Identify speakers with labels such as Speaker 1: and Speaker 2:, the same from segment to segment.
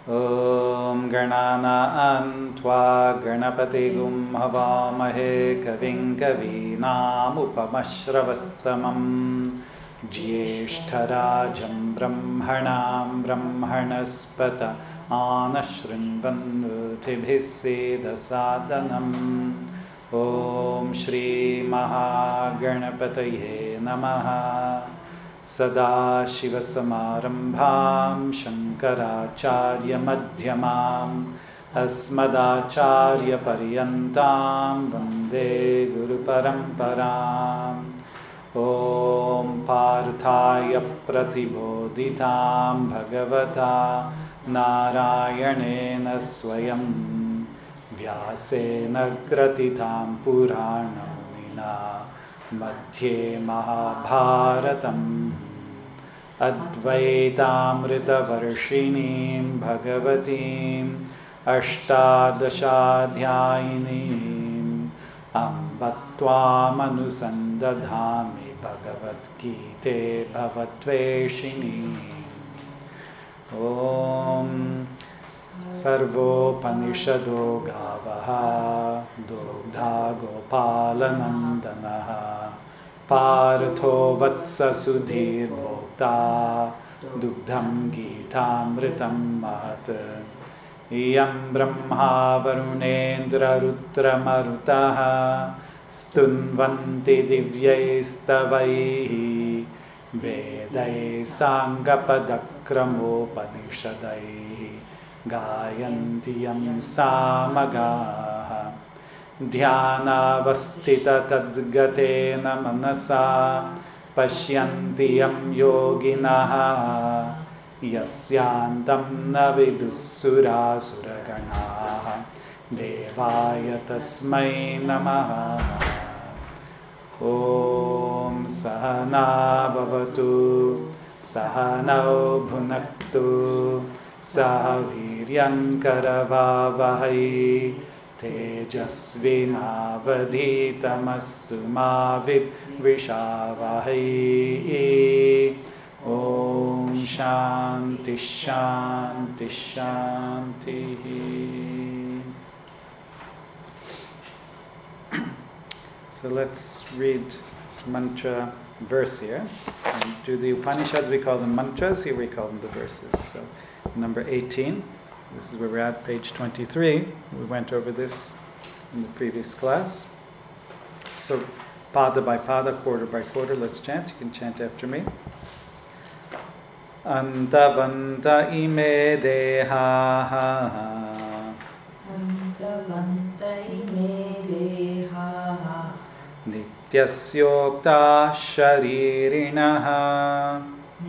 Speaker 1: ॐ गणानां त्वा गणपतिगुं हवामहे कविं कवीनामुपमश्रवस्तमं ज्येष्ठराजं ब्रह्मणां ब्रह्मणस्पत आनशृण्वन्नोतिभिः सेदसादनम् ॐ श्रीमहागणपतये नमः। सदाशिवसमारम्भां शङ्कराचार्यमध्यमाम् अस्मदाचार्यपर्यन्तां वन्दे गुरुपरम्पराम्। ॐ पार्थाय प्रतिबोधितां भगवता नारायणेन स्वयं व्यासेन ग्रथितां पुराणमुनिना मध्ये महाभारतम् अद्वैतामृतवर्षिणीं भगवतीम् अष्टादशाध्यायिनीम् अम्ब त्वामनुसन्दधामि भगवद्गीते भवद्वेषिणीम्। ॐ सर्वोपनिषदो गावः दुग्धा गोपालनन्दनः पार्थो वत्ससुधीर्भोक्ता दुग्धं गीतामृतं महत्। इयं ब्रह्मा वरुणेन्द्ररुद्रमरुतः स्तुन्वन्ति दिव्यैस्तवैः वेदैः साङ्गपदक्रमोपनिषदैः गायन्ति यं सामगाः। ध्यानावस्थिततद्गतेन मनसा पश्यन्ति यं योगिनः यस्यान्तं न विदुःसुरासुरगणाः देवाय तस्मै नमः। ॐ सहना भवतु सहनौ भुनक्तु सह वीर्यङ्करवावहै तेजस्विनावधीतमस्तु मा विद्विषावहै। ॐ शान्ति शान्ति शान्तिः। So let's read mantra verse here. And do the Upanishads, we call them mantras, here we call them the verses. So number 18, this is where we're at, page 23. We went over this in the previous class. So pada by pada, quarter by quarter, let's chant. You can chant after me. Antavanta ime deha Nityasyokta sharirinaha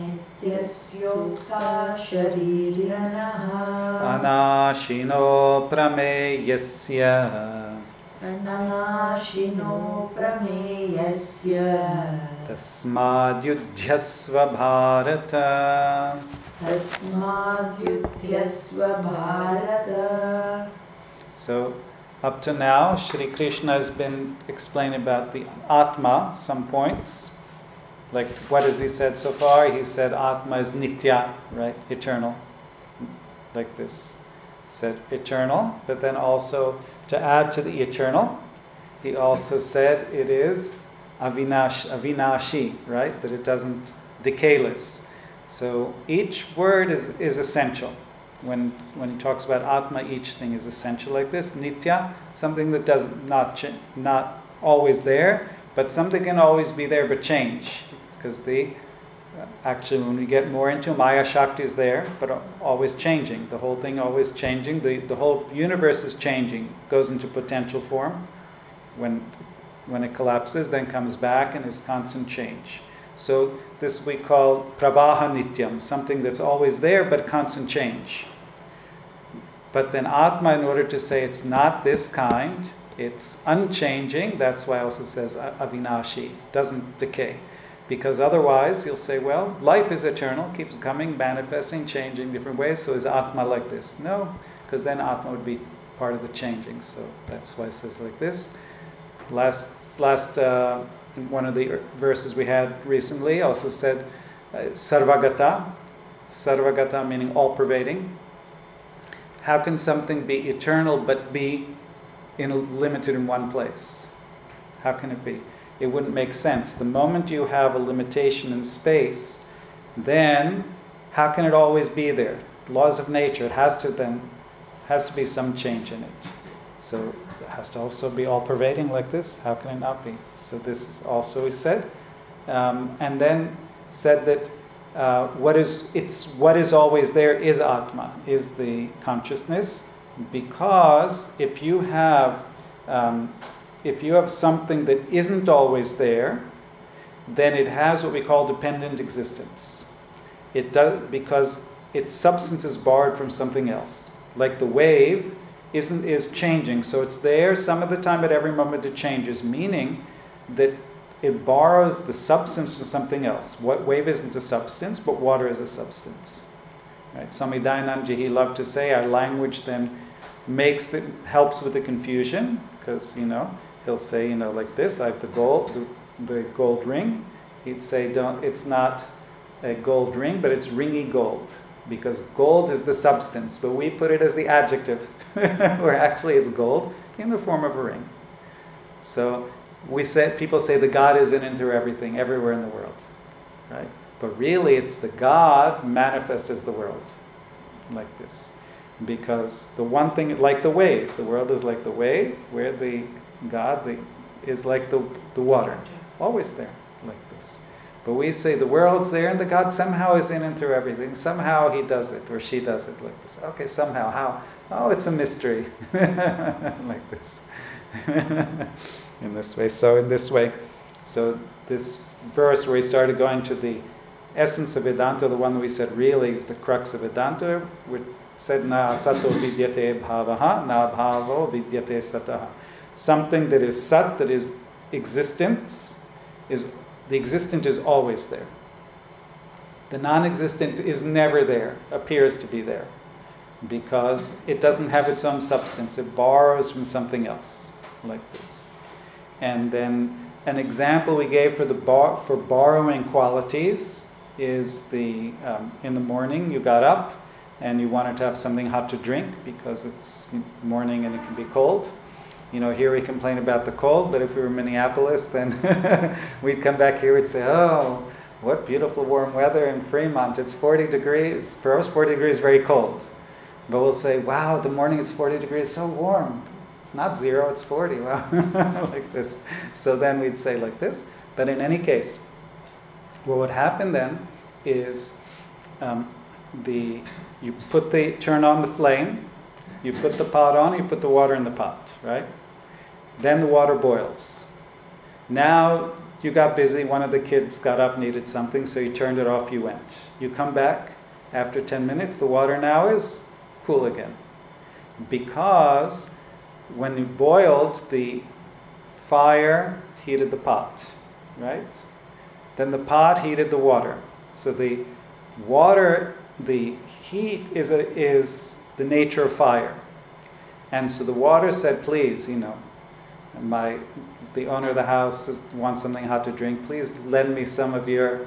Speaker 1: Anashino prameyasya Tasmad yudhyasva bharata. So up to now, Shri Krishna has been explaining about the Atma, some points. Like, what has he said so far? He said Atma is Nitya, right? Eternal. Like this. Said eternal, but then also to add to the eternal, he also said it is avinashi, right? That it doesn't decayless. So each word is essential. When he talks about Atma, each thing is essential like this. Nitya, something that does not always there, but something can always be there but change. Because actually when we get more into Maya Shakti is there, but always changing. The whole thing always changing. The whole universe is changing, goes into potential form. When it collapses, then comes back and is constant change. So this we call Pravaha Nityam, something that's always there but constant change. But then Atma, in order to say it's not this kind, it's unchanging, that's why it also says Avinashi, doesn't decay. Because otherwise you'll say, well, life is eternal, keeps coming, manifesting, changing different ways, so is Atma like this? No, because then Atma would be part of the changing. So that's why it says like this. Last one of the verses we had recently also said Sarvagata. Sarvagata meaning all-pervading. How can something be eternal but be limited in one place? How can it be? It wouldn't make sense. The moment you have a limitation in space, then how can it always be there? Laws of nature, it has to be some change in it. So it has to also be all-pervading like this. How can it not be? So this is also is said. And then said that what is always there is Atma, is the consciousness, because if you have something that isn't always there, then it has what we call dependent existence. It does, because its substance is borrowed from something else. Like the wave is changing, so it's there some of the time, at every moment it changes, meaning that it borrows the substance from something else. What wave isn't a substance, but water is a substance. Right? Swami Dayananda, he loved to say, our language then helps with the confusion, because he'll say like this. I have the gold ring. He'd say it's not a gold ring, but it's ringy gold, because gold is the substance, but we put it as the adjective, where actually it's gold in the form of a ring. So people say the God is in and through everything, everywhere in the world, right? But really, it's the God manifest as the world, like this, because the one thing, like the wave, the world is like the wave, where the God is like the water, always there, like this. But we say the world's there and the God somehow is in and through everything. Somehow he does it, or she does it, like this. Okay, somehow, how? Oh, it's a mystery, like this. In this way. So in this way, so this verse where he started going to the essence of Vedanta, the one that we said really is the crux of Vedanta, we said na sato vidyate bhavaha, na bhavo vidyate sataha. Something that is sat, that is existence, the existent is always there. The non-existent is never there, appears to be there, because it doesn't have its own substance. It borrows from something else, like this. And then an example we gave for borrowing qualities is in the morning you got up and you wanted to have something hot to drink because it's morning and it can be cold. Here we complain about the cold, but if we were in Minneapolis, then we'd come back here, we'd say, oh, what beautiful warm weather in Fremont. It's 40 degrees. For us, 40 degrees is very cold. But we'll say, wow, the morning it's 40 degrees, so warm. It's not 0, it's 40. Wow, like this. So then we'd say like this. But in any case, what would happen then is you turn on the flame, you put the pot on, you put the water in the pot, right? Then the water boils. Now you got busy, one of the kids got up, needed something, so you turned it off, you went. You come back, after 10 minutes, the water now is cool again. Because when you boiled, the fire heated the pot, right? Then the pot heated the water. So the water, the heat is the nature of fire. And so the water said, please, the owner of the house wants something hot to drink. Please lend me some of your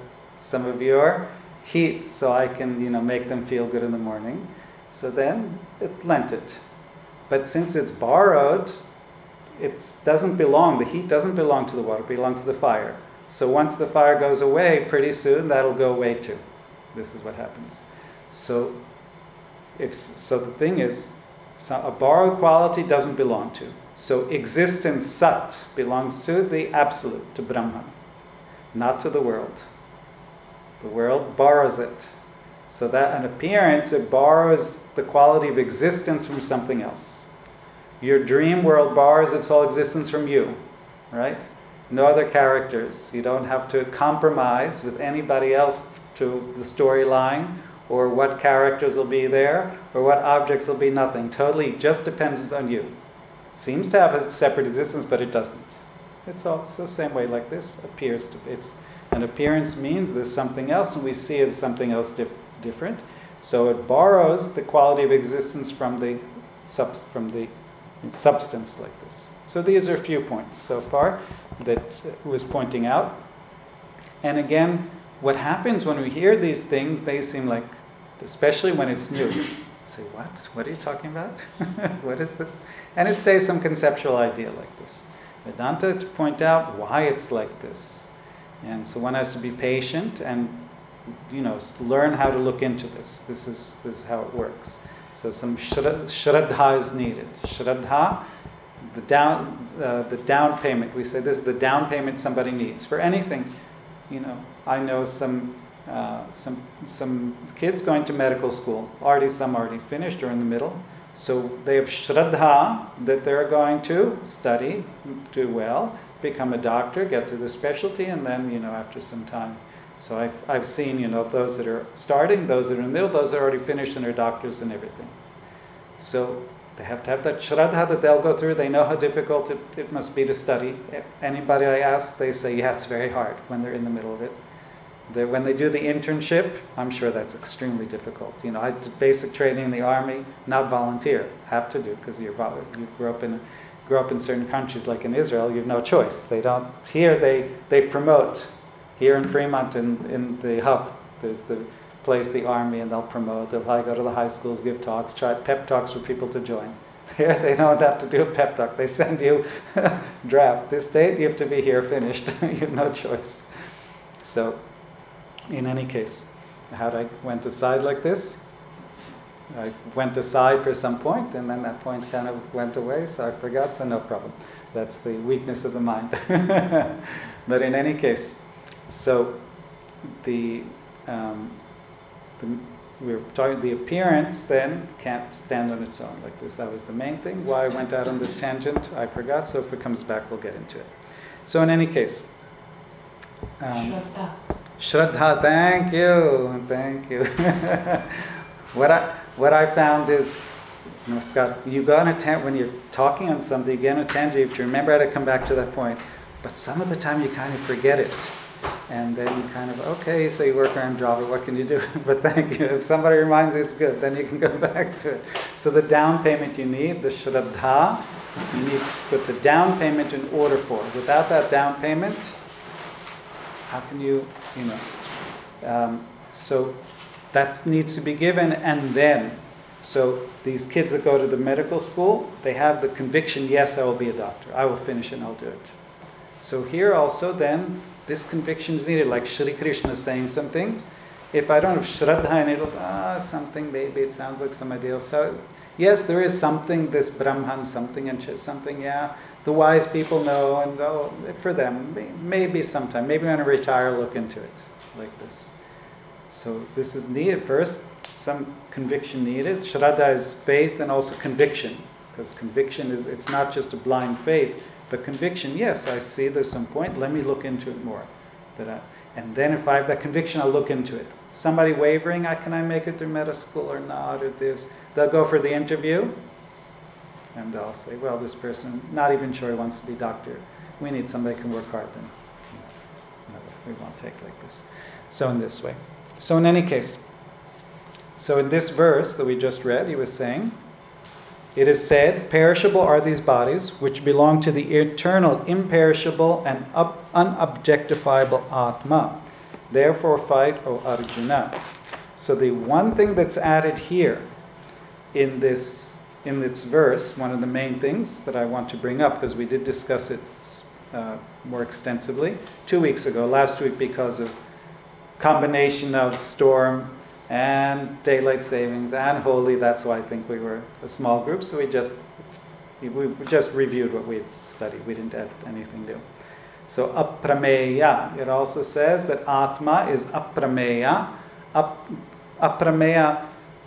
Speaker 1: heat so I can, make them feel good in the morning. So then it lent it. But since it's borrowed, it doesn't belong. The heat doesn't belong to the water; it belongs to the fire. So once the fire goes away, pretty soon that'll go away too. This is what happens. So the thing is, a borrowed quality doesn't belong to. So existence, sat, belongs to the absolute, to Brahman, not to the world. The world borrows it. So that an appearance, it borrows the quality of existence from something else. Your dream world borrows its whole existence from you, right? No other characters. You don't have to compromise with anybody else to the storyline, or what characters will be there, or what objects will be, nothing. Totally just depends on you. It seems to have a separate existence, but it doesn't. It's also the same way like this, appears to be. An appearance means there's something else, and we see it as something else different. So it borrows the quality of existence from the substance like this. So these are a few points so far that was pointing out. And again, what happens when we hear these things, they seem like, especially when it's new, say, what? What are you talking about? What is this? And it stays some conceptual idea like this. Vedanta to point out why it's like this. And so one has to be patient and, learn how to look into this. This is how it works. So some shraddha is needed. Shraddha, the down payment. We say this is the down payment somebody needs for anything. I know some kids going to medical school. Some already finished or in the middle. So they have shraddha that they're going to study, do well, become a doctor, get through the specialty, and then after some time. So I've seen those that are starting, those that are in the middle, those that are already finished and are doctors and everything. So they have to have that shraddha that they'll go through. They know how difficult it must be to study. Anybody I ask, they say, yeah, it's very hard when they're in the middle of it. When they do the internship, I'm sure that's extremely difficult. I did basic training in the army, not volunteer. Have to do because you grew up in certain countries like in Israel. You have no choice. They don't. Here they promote. Here in Fremont, in the hub, there's the place, the army, and they'll promote. They'll probably go to the high schools, give talks, try pep talks for people to join. Here they don't have to do a pep talk. They send you draft. This date you have to be here finished. You have no choice. So, in any case, I went aside like this. I went aside for some point, and then that point kind of went away, so I forgot, so no problem. That's the weakness of the mind. But in any case, so we were talking, the appearance then can't stand on its own like this. That was the main thing. Why I went out on this tangent, I forgot, so if it comes back, we'll get into it. So in any case, Shraddha, thank you. What I found is, Scott, you go on a tangent, when you're talking on something, you get on a tangent, you have to remember how to come back to that point. But some of the time you kind of forget it. And then you kind of, okay, so you work around Java, what can you do? But thank you. If somebody reminds you it's good, then you can go back to it. So the down payment you need, the shraddha, you need to put the down payment in order for. Without that down payment, how can you, so that needs to be given, and then, so these kids that go to the medical school, they have the conviction, yes, I will be a doctor. I will finish it and I'll do it. So here also then, this conviction is needed, like Shri Krishna is saying some things. If I don't have shraddha in it, something, maybe it sounds like some ideal. So, yes, there is something, this Brahman, something, and something, yeah. The wise people know, and for them, maybe sometime, maybe when I retire, look into it, like this. So this is needed first, some conviction needed. Shraddha is faith and also conviction, because conviction it's not just a blind faith, but conviction, yes, I see there's some point, let me look into it more. And then if I have that conviction, I'll look into it. Somebody wavering, can I make it through medical school or not, or this? They'll go for the interview, and they'll say, well, this person, not even sure he wants to be doctor. We need somebody who can work hard then. No, we won't take like this. So in this way. So in any case, so in this verse that we just read, he was saying, it is said, perishable are these bodies, which belong to the eternal, imperishable, and unobjectifiable Atma. Therefore fight, O Arjuna. So the one thing that's added here in this verse, one of the main things that I want to bring up, because we did discuss it more extensively 2 weeks ago, last week because of combination of storm and daylight savings and holy. That's why I think we were a small group, so we just reviewed what we had studied. We didn't add anything new. So aprameya, it also says that Atma is aprameya. Aprameya,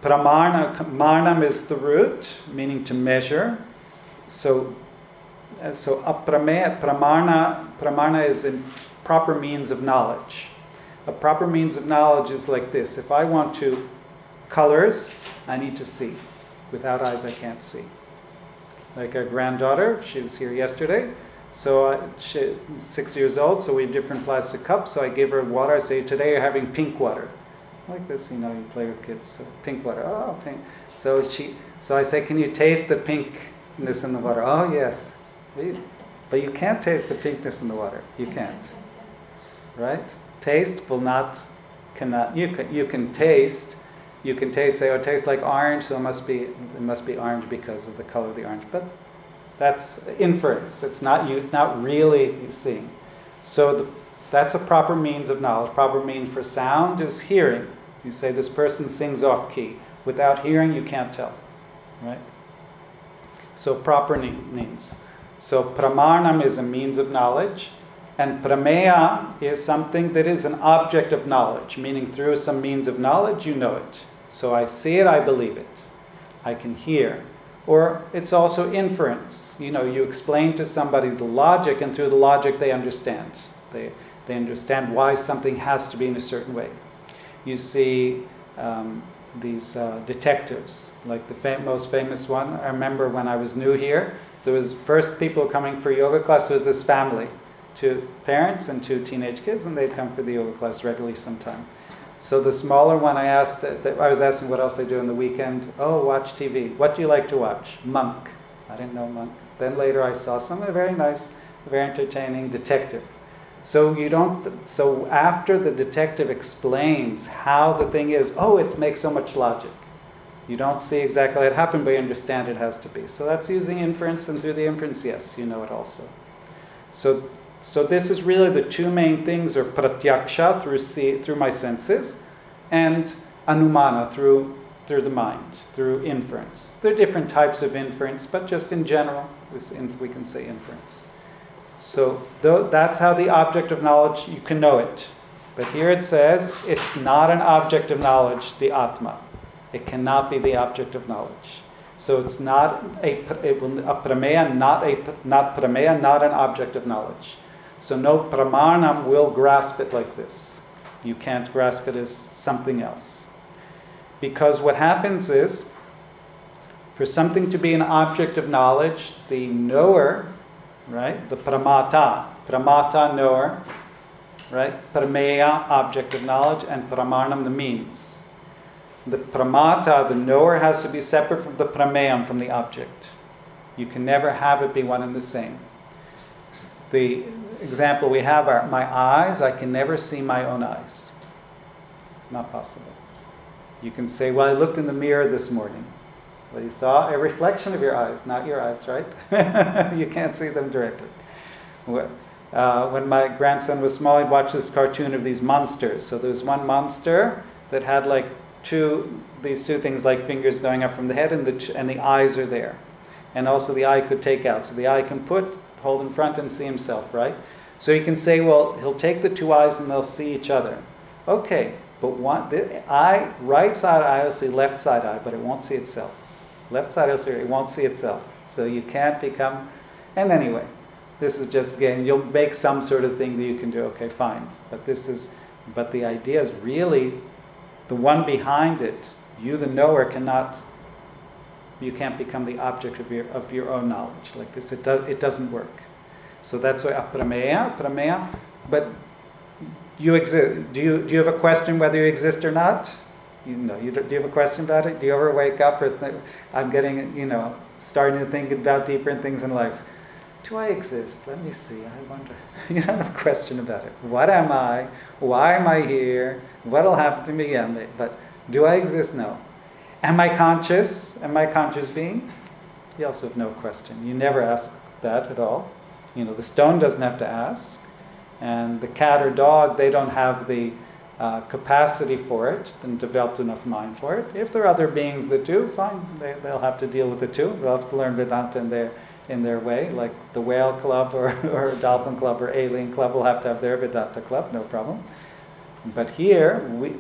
Speaker 1: marnam is the root, meaning to measure. So aprameya, pramana is a proper means of knowledge. A proper means of knowledge is like this. If I want to colors, I need to see. Without eyes, I can't see. Like our granddaughter, she was here yesterday. So she's 6 years old, so we have different plastic cups. So I give her water. I say, today you're having pink water. Like this, you play with kids. So pink water, oh, pink. So I say, can you taste the pinkness in the water? Oh, yes. But you can't taste the pinkness in the water. You can't. Right? Taste cannot, you can taste You can say, oh, it tastes like orange, so it must be orange because of the color of the orange. But that's inference. It's not really seeing. So that's a proper means of knowledge. Proper means for sound is hearing. You say this person sings off key. Without hearing, you can't tell, right? So proper means. So pramanam is a means of knowledge, and prameya is something that is an object of knowledge, meaning through some means of knowledge, you know it. So I see it, I believe it. I can hear. Or it's also inference. You explain to somebody the logic, and through the logic they understand. They understand why something has to be in a certain way. You see these detectives, like the most famous one. I remember when I was new here, there was first people coming for yoga class was this family, 2 parents and 2 teenage kids, and they'd come for the yoga class regularly sometime. So the smaller one, I was asking what else they do on the weekend. Oh, watch TV. What do you like to watch? Monk. I didn't know Monk. Then later I saw something very nice, very entertaining, detective. So after the detective explains how the thing is, it makes so much logic. You don't see exactly how it happened, but you understand it has to be. So that's using inference, and through the inference, yes, you know it also. So this is really the 2 main things, are pratyaksha, through my senses, and anumana, through the mind, through inference. There are different types of inference, but just in general, we can say inference. So that's how the object of knowledge, you can know it. But here it says, it's not an object of knowledge, the Atma. It cannot be the object of knowledge. So it's not a prameya, not an object of knowledge. So no pramanam will grasp it like this. You can't grasp it as something else. Because what happens is, for something to be an object of knowledge, the knower, right, the pramata knower, right, prameya, object of knowledge, and pramanam, the means. The pramata, the knower, has to be separate from the prameyam, from the object. You can never have it be one and the same. The example we have are my eyes. I can never see my own eyes. Not possible. You can say, well, I looked in the mirror this morning. Well, you saw a reflection of your eyes, not your eyes, right? You can't see them directly. When my grandson was small, I'd watch this cartoon of these monsters. So there was one monster that had like these two things like fingers going up from the head, and the eyes are there. And also the eye could take out. So the eye can hold in front and see himself, right? So you can say, well, he'll take the 2 eyes and they'll see each other. Okay, but right side eye will see left side eye, but it won't see itself. Left side will see it won't see itself. So you can't become, and anyway, this is just, again, you'll make some sort of thing that you can do, okay, fine. But the idea is really, the one behind it, you the knower you can't become the object of your own knowledge like this. It doesn't work. So that's why prameya. But you exist. Do you have a question whether you exist or not? Do you have a question about it? Do you ever wake up or think, I'm getting, starting to think about deeper things in life? Do I exist? Let me see. I wonder. You don't have a question about it. What am I? Why am I here? What'll happen to me? Yeah, but do I exist? No. Am I conscious? Am I a conscious being? You also have no question. You never ask that at all. The stone doesn't have to ask. And the cat or dog, they don't have the capacity for it and developed enough mind for it. If there are other beings that do, fine. They'll have to deal with it too. They'll have to learn Vedanta in their way, like the whale club or dolphin club or alien club will have to have their Vedanta club, no problem. But here,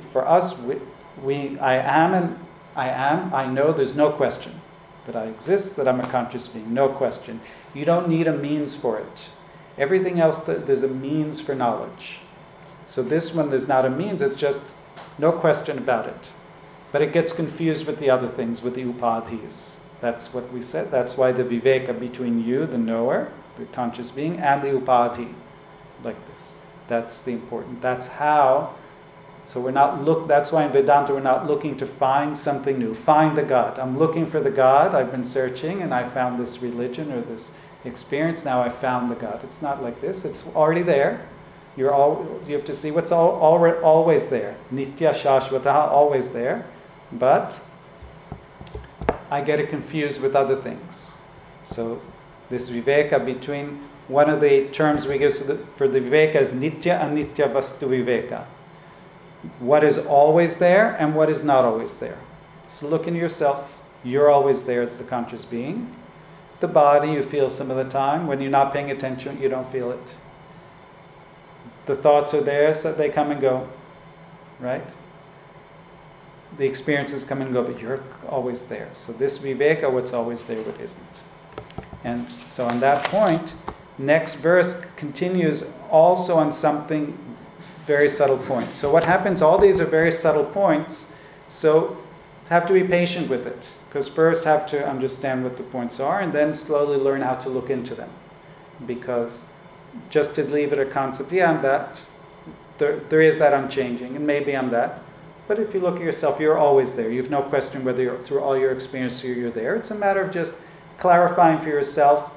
Speaker 1: I know there's no question that I exist, that I'm a conscious being, no question. You don't need a means for it. Everything else, there's a means for knowledge. So this one, there's not a means, it's just no question about it. But it gets confused with the other things, with the upadhis. That's what we said. That's why the viveka between you, the knower, the conscious being, and the upadhi, like this. That's the important. That's how. So that's why in Vedanta we're not looking to find something new. Find the God. I'm looking for the God. I've been searching and I found this religion or this experience. Now I found the God. It's not like this. It's already there. You have to see what's always there. Nitya Shashvata, always there. but I get it confused with other things. So this viveka between, one of the terms we give for the viveka is nitya anitya vastu viveka. What is always there and what is not always there. So look into yourself. You're always there as the conscious being. The body you feel some of the time. When you're not paying attention, you don't feel it. The thoughts are there, so they come and go, right? The experiences come and go, but you're always there. So this viveka, what's always there, what isn't. And so on that point, next verse continues also on something very subtle point. So what happens, all these are very subtle points, so have to be patient with it. Because first have to understand what the points are, and then slowly learn how to look into them. Because just to leave it a concept, yeah, I'm that, there is that unchanging, and maybe I'm that. But if you look at yourself, you're always there. You have no question whether you're, through all your experience you're there. It's a matter of just clarifying for yourself,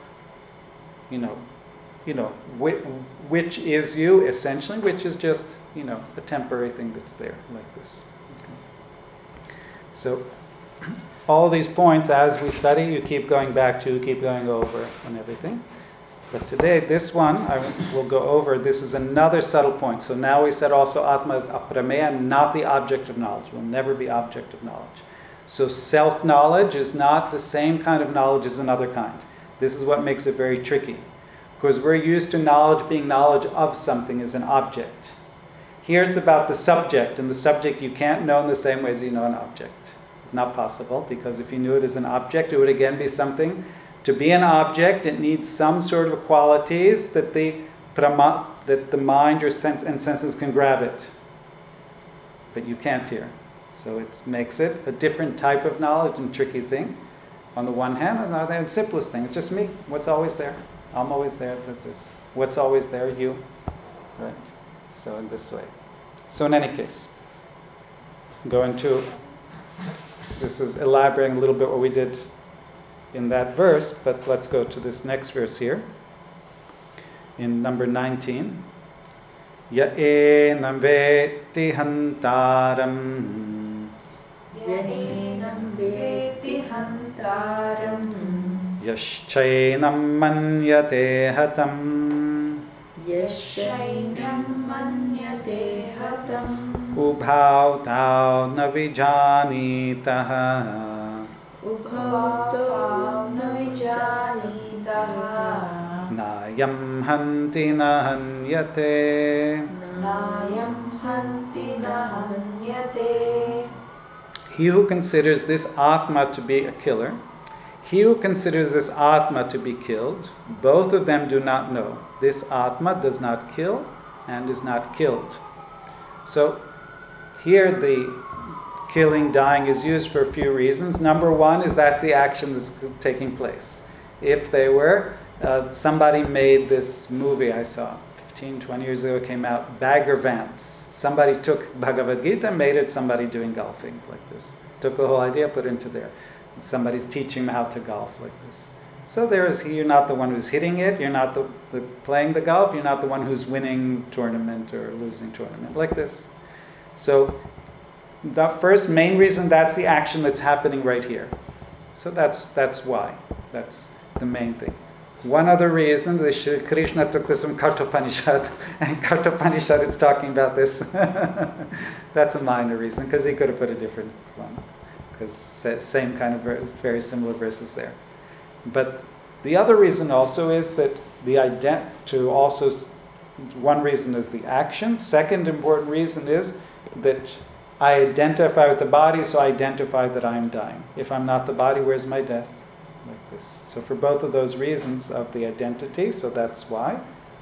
Speaker 1: which is you, essentially, which is just, a temporary thing that's there, like this. Okay. So, all these points, as we study, you keep going back to, keep going over, and everything. But today, this one, I will go over. This is another subtle point. So now we said also Atma is aprameya, not the object of knowledge. Will never be object of knowledge. So self-knowledge is not the same kind of knowledge as another kind. This is what makes it very tricky. Because we're used to knowledge being knowledge of something as an object. Here it's about the subject, and the subject you can't know in the same way as you know an object. Not possible, because if you knew it as an object, it would again be something. To be an object, it needs some sort of qualities that the mind or senses can grab it. But you can't here. So it makes it a different type of knowledge and tricky thing. On the one hand, on the other hand, the simplest thing. It's just me. What's always there? I'm always there with this. What's always there? You. Right? So in this way. So in any case, this is elaborating a little bit what we did in that verse, but let's go to this next verse here. In number 19. Ya enam veti hantaram.
Speaker 2: Ya enam veti hantaram.
Speaker 1: Yaschainam manyate hatam.
Speaker 2: Yaschainam manyate hatam.
Speaker 1: Ubhav tau na vijanitaha.
Speaker 2: Ubhav na vijanitaha.
Speaker 1: Nayam hanti na hanyate.
Speaker 2: Nayam hanti na hanyate.
Speaker 1: He who considers this Atma to be a killer, he who considers this Atma to be killed, both of them do not know. This Atma does not kill and is not killed. So here the killing, dying is used for a few reasons. Number one is that's the action that's taking place. If they were, somebody made this movie I saw 15, 20 years ago, it came out, Bagger Vance. Somebody took Bhagavad Gita, made it somebody doing golfing like this. Took the whole idea, put it into there. And somebody's teaching them how to golf like this. So you're not the one who's hitting it, you're not the playing the golf, you're not the one who's winning tournament or losing tournament, like this. So the first main reason, that's the action that's happening right here. So that's why. That's the main thing. One other reason, Krishna took this from Kathopanishad, and Kathopanishad is talking about this. That's a minor reason, because he could have put a different one. Because same kind of very similar verses there. But the other reason also is that one reason is the action. Second important reason is that I identify with the body, so I identify that I am dying. If I'm not the body, where's my death? Like this. So for both of those reasons of the identity, so that's why.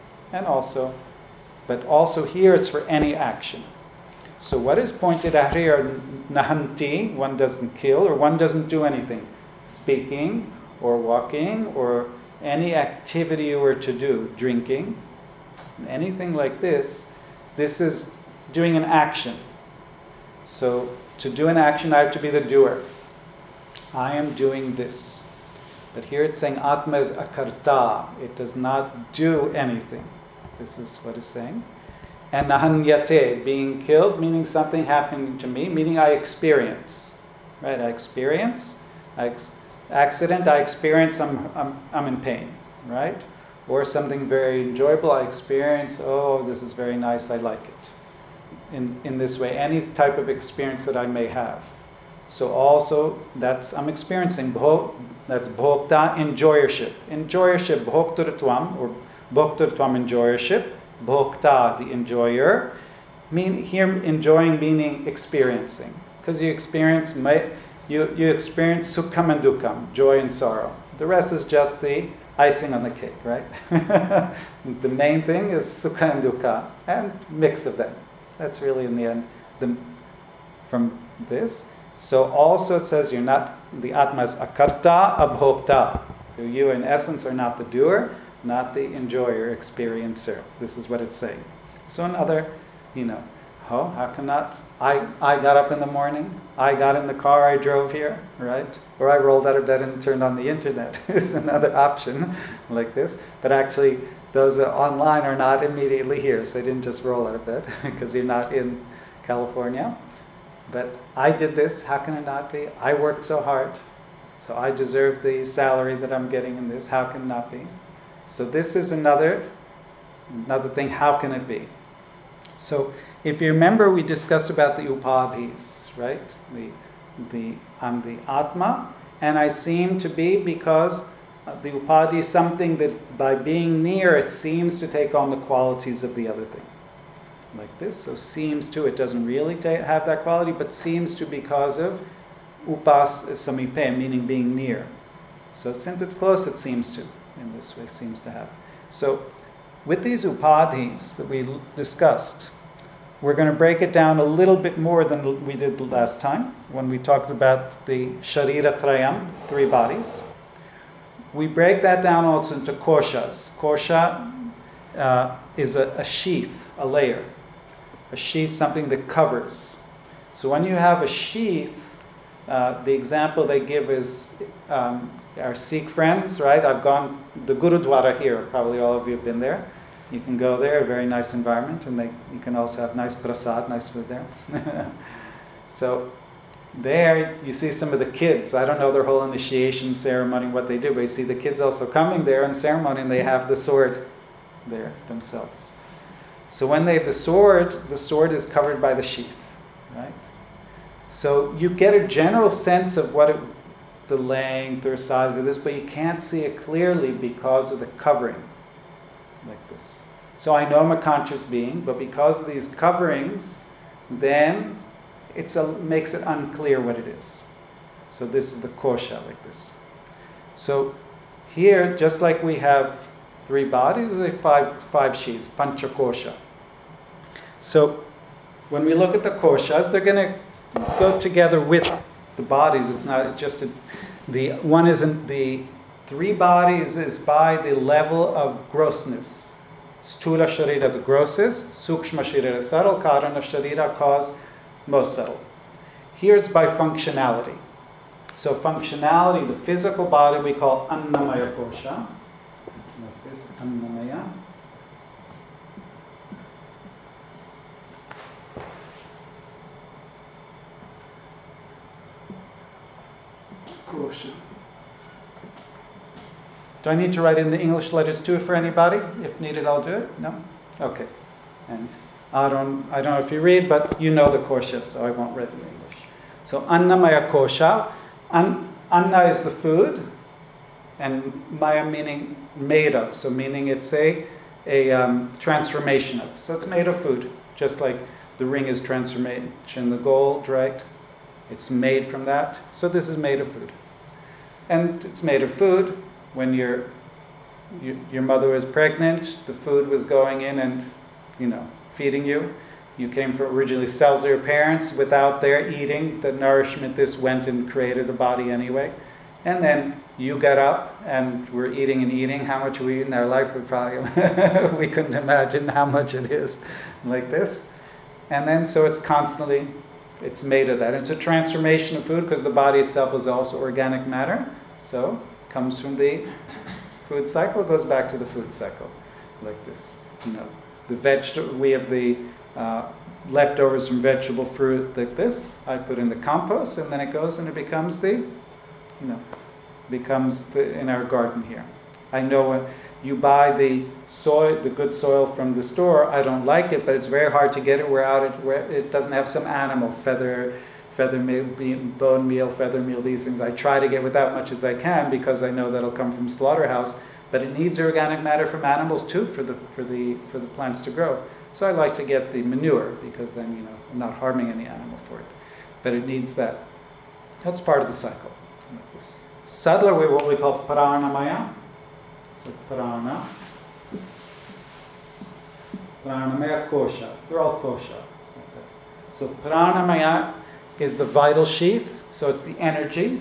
Speaker 1: But also here it's for any action. So what is pointed out here, nahanti, one doesn't kill or one doesn't do anything. Speaking or walking or any activity you were to do, drinking, anything like this is doing an action. So to do an action, I have to be the doer. I am doing this. But here it's saying Atma is akarta. It does not do anything. This is what it's saying. And nahanyate, being killed, meaning something happening to me, meaning I experience. right? I experience, accident, I experience, I'm in pain, right? Or something very enjoyable, I experience, oh, this is very nice, I like it. In this way, any type of experience that I may have. So also, I'm experiencing, that's bhokta, enjoyership. Enjoyership, bhoktartvam, or bhoktartvam, enjoyership. Bhokta, the enjoyer. Here, enjoying meaning experiencing. Because you experience sukham and dukkham, joy and sorrow. The rest is just the icing on the cake, right? The main thing is sukha and dukkha, and mix of them. That's really, in the end, from this. So also it says you're not, the Atma is akarta, abhokta. So you in essence are not the doer, not the enjoyer, experiencer. This is what it's saying. So another, how can not? I got up in the morning, I got in the car, I drove here, right? Or I rolled out of bed and turned on the internet is another option like this. But actually, those online are not immediately here, so they didn't just roll out of bed because you're not in California. But I did this, how can it not be? I worked so hard, so I deserve the salary that I'm getting in this, how can it not be? So this is another thing, how can it be? So if you remember, we discussed about the upadhis, right? I'm the Atma, and I seem to be because the upadhi is something that by being near, it seems to take on the qualities of the other thing. Like this, so seems to, it doesn't really have that quality, but seems to because of upas samipe, meaning being near. So since it's close, it seems to, in this way, seems to have. So with these upadhis that we discussed, we're going to break it down a little bit more than we did the last time, when we talked about the sharira trayam, 3 bodies. We break that down also into koshas. Kosha is a sheath, a layer. A sheath, something that covers. So when you have a sheath, the example they give is our Sikh friends, right? I've gone, the Gurudwara here, probably all of you have been there. You can go there, a very nice environment, and you can also have nice prasad, nice food there. So there you see some of the kids. I don't know their whole initiation ceremony, what they do, but you see the kids also coming there in ceremony, and they have the sword there themselves. So when they have the sword is covered by the sheath, right? So you get a general sense of the length or size of this, but you can't see it clearly because of the covering, like this. So I know I'm a conscious being, but because of these coverings, then makes it unclear what it is. So this is the kosha, like this. So here, just like we have 3 bodies, we have 5 sheaths, panchakosha. So when we look at the koshas, they're going to go together with the bodies. It's just the 3 bodies is by the level of grossness. Stula sharira, the grossest, sukshma sharira, subtle, karana sharira, cause, most subtle. Here it's by functionality. So functionality, the physical body we call annamaya kosha. Like this, annamaya. Kosha. Do I need to write in the English letters too for anybody? If needed, I'll do it. No? Okay. And I don't know if you read, but you know the kosha, so I won't read in English. So annamaya kosha. Anna is the food, and maya meaning made of. So meaning it's a transformation of. So it's made of food, just like the ring is transformation, the gold, right? It's made from that. So this is made of food. And it's made of food. When your mother was pregnant, the food was going in and, feeding you. You came from originally cells of your parents. Without their eating, the nourishment, this went and created the body anyway. And then you got up and we're eating and eating. How much we eat in our life, we couldn't imagine how much it is like this. And then so it's made of that. It's a transformation of food because the body itself is also organic matter. So comes from the food cycle, goes back to the food cycle, like this. The vegetable, we have the leftovers from vegetable, fruit like this, I put in the compost, and then it goes and it becomes in our garden here. I know when you buy the soil, the good soil from the store, I don't like it, but it's very hard to get it where it doesn't have some animal, feather meal, bone meal, feather meal, these things. I try to get without much as I can because I know that'll come from slaughterhouse, but it needs organic matter from animals too for the plants to grow. So I like to get the manure because then I'm not harming any animal for it. But it needs that. That's part of the cycle. This subtler way, what we call pranamaya. So pranamaya kosha. They're all kosha. So pranamaya is the vital sheath. So it's the energy.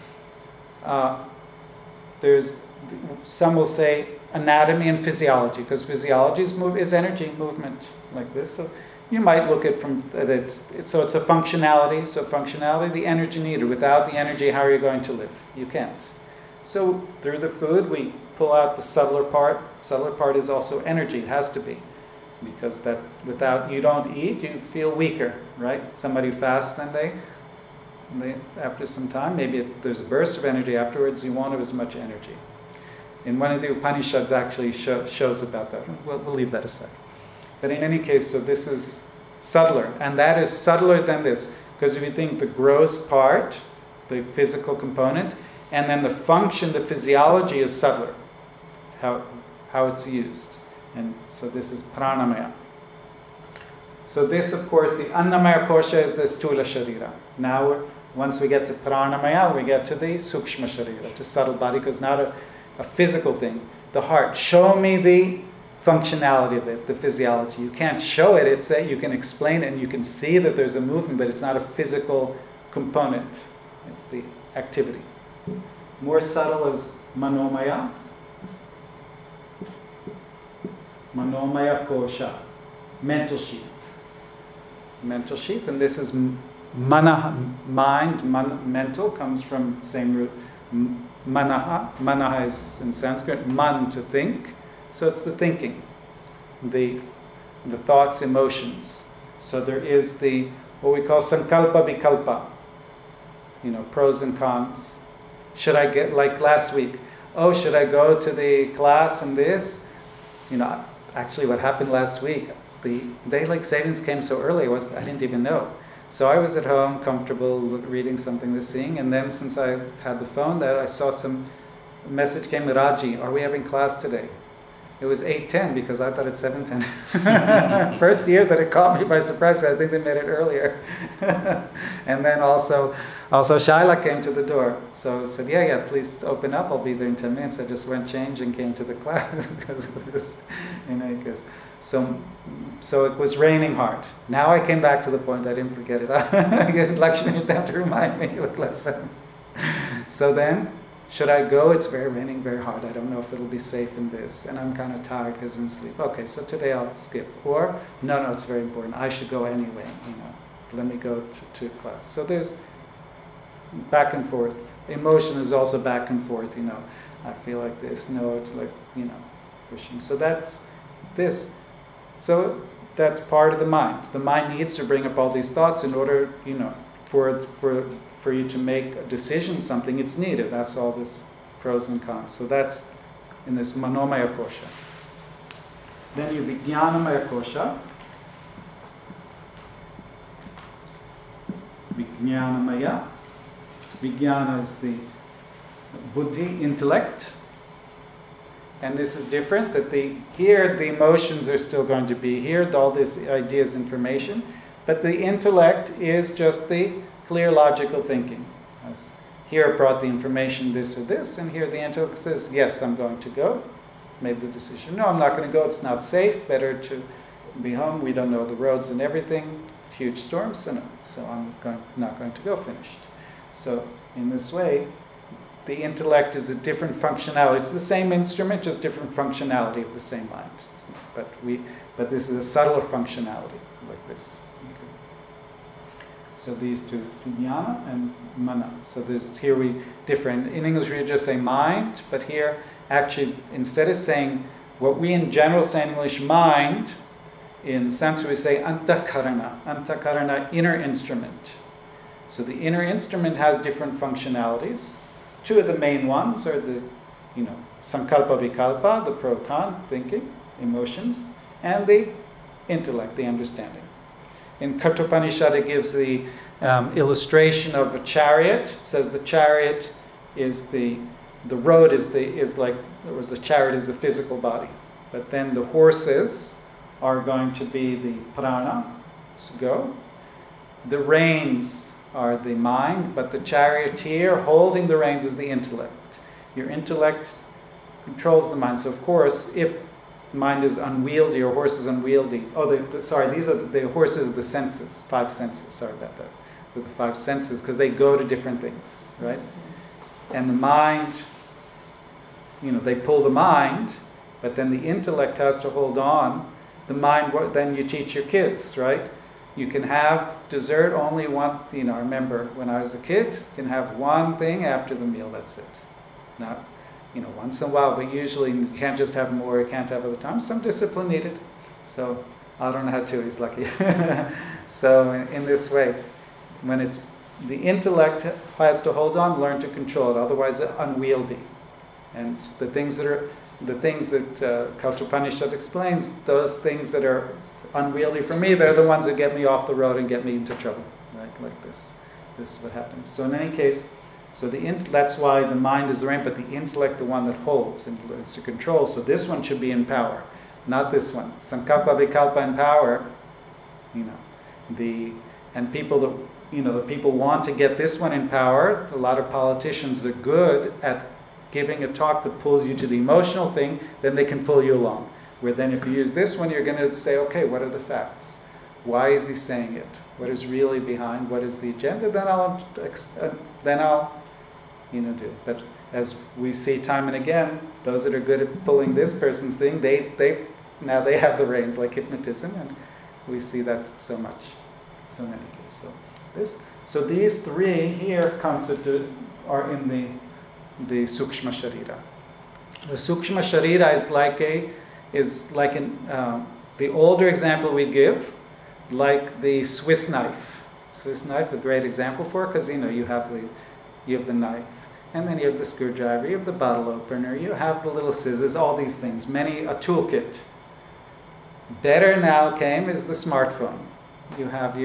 Speaker 1: Some will say anatomy and physiology, because physiology is energy, movement, like this. So you might look at it's a functionality. So functionality, the energy needed. Without the energy, how are you going to live? You can't. So through the food, we pull out the subtler part. Subtler part is also energy. It has to be, because that without you don't eat, you feel weaker, right? Somebody fasts, then they after some time, maybe there's a burst of energy afterwards. You won't have as much energy. In one of the Upanishads actually shows about that. We'll leave that aside. But in any case, so this is subtler. And that is subtler than this. Because if you think the gross part, the physical component, and then the function, the physiology is subtler. How it's used. And so this is pranamaya. So this, of course, the annamaya kosha is the stula sharira. Now, once we get to pranamaya, we get to the sukshma sharira, to subtle body, because not a physical thing. The heart. Show me the functionality of it, the physiology. You can't show it. It's that you can explain it and you can see that there's a movement, but it's not a physical component. It's the activity. More subtle is manomaya. Manomaya kosha. Mental sheath. Mental sheath. And this is mana, mind, mental, comes from the same root. Manaha. Manaha is in Sanskrit, man, to think. So it's the thinking, the thoughts, emotions. So there is what we call sankalpa vikalpa. Pros and cons. Should I get, like last week, should I go to the class and this? Actually what happened last week, the daylight savings came so early, I didn't even know. So I was at home, comfortable, reading something, seeing, and then since I had the phone, I saw some message came, Raji, are we having class today? It was 8:10 because I thought it's 7:10. First year that it caught me by surprise. I think they made it earlier. And then also Shaila came to the door. So I said, yeah, please open up. I'll be there in 10 minutes. I just went, changed, and came to the class because of this. So it was raining hard. Now I came back to the point. I didn't forget it. I get Lakshmi time to remind me like last time. So then, should I go? It's raining very hard. I don't know if it'll be safe in this. And I'm kind of tired because I'm asleep. Okay, so today I'll skip. Or, no, it's very important. I should go anyway. Let me go to class. So there's back and forth. Emotion is also back and forth. I feel like this. No, it's like, pushing. So that's this. So that's part of the mind. The mind needs to bring up all these thoughts in order, for you to make a decision, something, it's needed. That's all this pros and cons. So that's in this manomaya kosha. Then you vijnanamaya kosha. Vijnanamaya. Vijnana is the buddhi, intellect. And this is different, that here the emotions are still going to be here, all this ideas, information, but the intellect is just the clear logical thinking. Here I brought the information, this or this, and here the intellect says, yes, I'm going to go. Made the decision. No, I'm not going to go, it's not safe, better to be home, we don't know the roads and everything, huge storms, so I'm not going to go, finished. So in this way, the intellect is a different functionality. It's the same instrument, just different functionality of the same mind. But this is a subtler functionality, like this. So these two, vijnana and mana. So here we different. In English we just say mind, but here actually instead of saying what we in general say in English mind, in Sanskrit we say antakarana. Antakarana, inner instrument. So the inner instrument has different functionalities. Two of the main ones are the, sankalpa vikalpa, the pro-con, thinking, emotions, and the intellect, the understanding. In Kathopanishad it gives the illustration of a chariot. It says the chariot is the road the chariot is the physical body. But then the horses are going to be the prana, to go. The reins are the mind, but the charioteer holding the reins is the intellect. Your intellect controls the mind. So of course, if the mind is unwieldy, your horse is unwieldy. These are the horses of the senses, 5 senses, sorry about that. The 5 senses, because they go to different things, right? And the mind, they pull the mind, but then the intellect has to hold on. The mind, then you teach your kids, right? You can have dessert only one, I remember when I was a kid, you can have one thing after the meal, that's it. Not, once in a while, but usually you can't just have more, you can't have other times. Some discipline needed. So Arun had to, he's lucky. So in this way, when it's, the intellect has to hold on, learn to control it, otherwise it's unwieldy. And the things that Kathopanishad explains, those things that are unwieldy for me, they're the ones that get me off the road and get me into trouble, right? Like this. This is what happens. So in any case, that's why the mind is the rein, but the intellect, the one that holds and to control. So this one should be in power, not this one. Sankalpa vikalpa in power, and people that, the people want to get this one in power. A lot of politicians are good at giving a talk that pulls you to the emotional thing, then they can pull you along. Where then if you use this one, you're going to say, okay, what are the facts? Why is he saying it? What is really behind? What is the agenda? Then I'll do. But as we see time and again, those that are good at pulling this person's thing, they have the reins, like hypnotism, and we see that so many cases. So these 3 here are in the Sukshma Sharira. The Sukshma Sharira is like the older example we give, like the Swiss knife. Swiss knife, a great example for it, because you have the knife, and then you have the screwdriver, you have the bottle opener, you have the little scissors, all these things, a toolkit. Better now is the smartphone. You have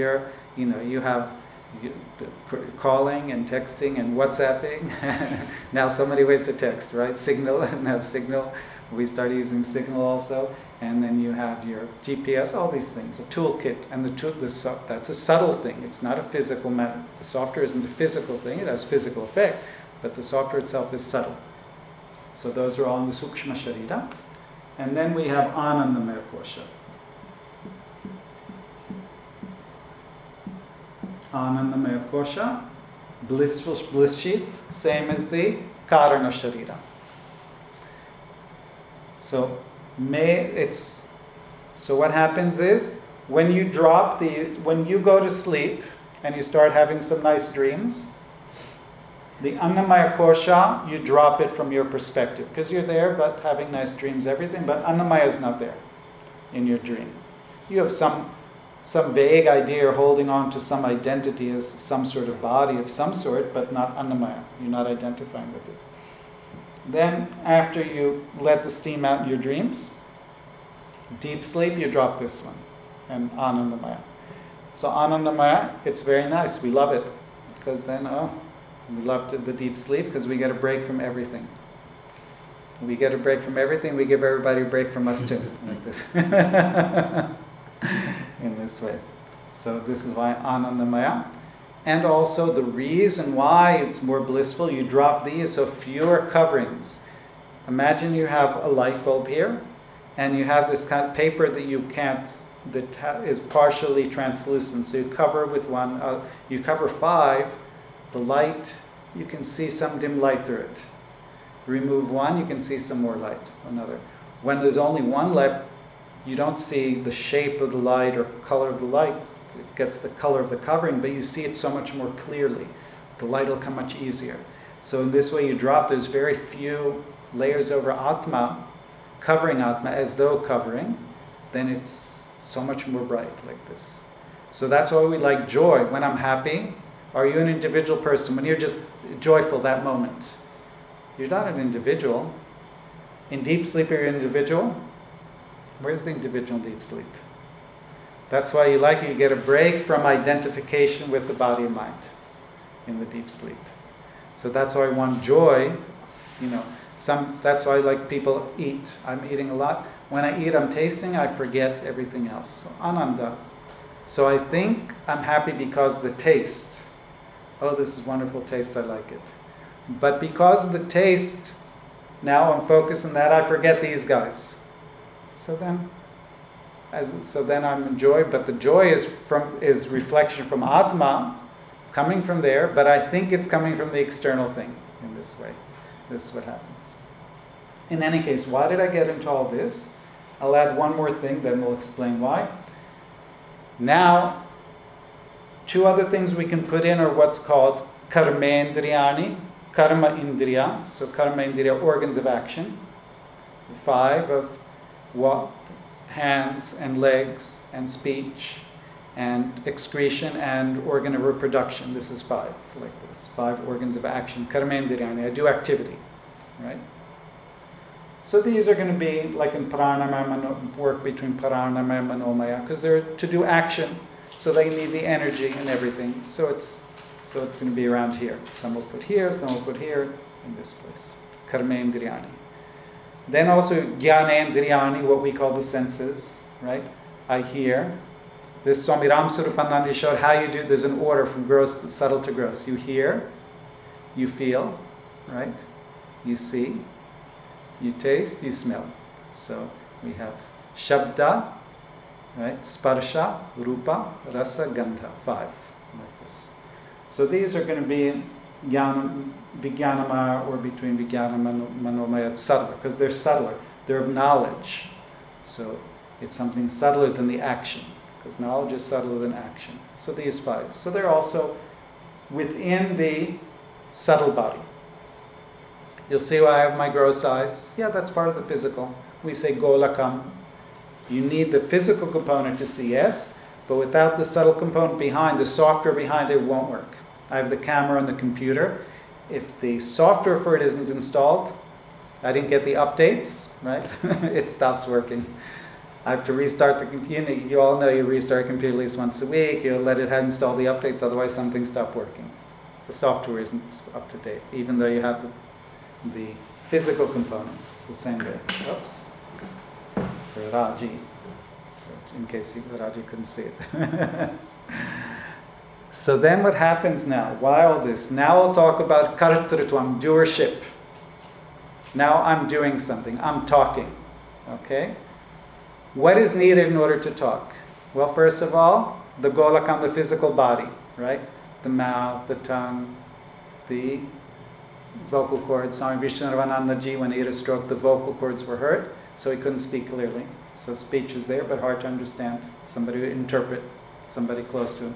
Speaker 1: calling and texting and WhatsApping. Now so many ways to text, right? Signal, now Signal. We started using Signal also. And then you have your GPS, all these things, a toolkit. And that's a subtle thing. It's not a physical matter. The software isn't a physical thing. It has physical effect. But the software itself is subtle. So those are all in the Sukshma Sharira. And then we have Anandamaya Kosha. Anandamaya Kosha, blissful bliss sheath, same as the Karana Sharira. So what happens is when you go to sleep and you start having some nice dreams, the Annamaya Kosha, you drop it from your perspective because you're there, but having nice dreams, everything. But Annamaya is not there in your dream. You have some vague idea or holding on to some identity as some sort of body of some sort, but not Annamaya. You're not identifying with it. Then, after you let the steam out in your dreams, deep sleep, you drop this one, and Anandamaya. So Anandamaya, it's very nice. We love it because then, we love the deep sleep because we get a break from everything. We get a break from everything. We give everybody a break from us too, like this. In this way. So this is why Anandamaya. And also the reason why it's more blissful, you drop these, so fewer coverings. Imagine you have a light bulb here, and you have this kind of paper that is partially translucent. So you cover with one, you cover 5, the light, you can see some dim light through it. Remove one, you can see some more light, another. When there's only one left, you don't see the shape of the light or color of the light. It gets the color of the covering, but you see it so much more clearly. The light will come much easier. So in this way you drop, there's very few layers over Atma, covering Atma as though covering. Then it's so much more bright like this. So that's why we like joy. When I'm happy, are you an individual person? When you're just joyful that moment, you're not an individual. In deep sleep, you're an individual. Where's the individual in deep sleep? That's why you like it. You get a break from identification with the body and mind in the deep sleep. So that's why I want joy. That's why I like people eat. I'm eating a lot. When I eat, I'm tasting. I forget everything else. So ananda. So I think I'm happy because the taste. Oh, this is wonderful taste. I like it. But because of the taste, now I'm focused on that. I forget these guys. So then I'm in joy. But the joy is reflection from Atma. It's coming from there. But I think it's coming from the external thing in this way. This is what happens. In any case, why did I get into all this? I'll add one more thing, then we'll explain why. Now, two other things we can put in are what's called karmendriyani, karma indriya. So karma indriya, organs of action. 5 of what? Hands and legs and speech and excretion and organ of reproduction. This is 5, like this. 5 organs of action. Karmendriyani, I do activity, right? So these are going to be like in pranamaya, work between pranamaya and manomaya, because they're to do action, so they need the energy and everything. So it's going to be around here. Some will put here, some will put here, in this place. Karmendriyani. Then also jnanendriyani, what we call the senses, right? I hear. This Swami Ramsarupanandi showed how you do. There's an order from gross, subtle to gross. You hear, you feel, right? You see. You taste, you smell. So we have Shabda, right? Sparsha, Rupa, Rasa, Gandha. 5, like this. So these are going to be Vijnanamaya or between Vijnana and Manomaya. It's subtler, because they're subtler. They're of knowledge. So it's something subtler than the action, because knowledge is subtler than action. So these 5. So they're also within the subtle body. You'll see why I have my gross eyes. Yeah, that's part of the physical. We say golakam. You need the physical component to see, yes, but without the subtle component behind, the software behind it won't work. I have the camera on the computer. If the software for it isn't installed, I didn't get the updates, right? It stops working. I have to restart the computer. You all know you restart a computer at least once a week. You let it install the updates, otherwise something stops working. The software isn't up to date, even though you have the physical component. It's the same way. Oops. For Raji. So in case Raji couldn't see it. So then what happens now? Why all this? Now I'll talk about kartritvam, doership. Now I'm doing something. I'm talking. Okay? What is needed in order to talk? Well, first of all, the golakam, the physical body, right? The mouth, the tongue, the vocal cords. Swami Vishnu-Ravanandaji, when he had a stroke, the vocal cords were hurt, so he couldn't speak clearly. So speech was there, but hard to understand. Somebody to interpret, somebody close to him.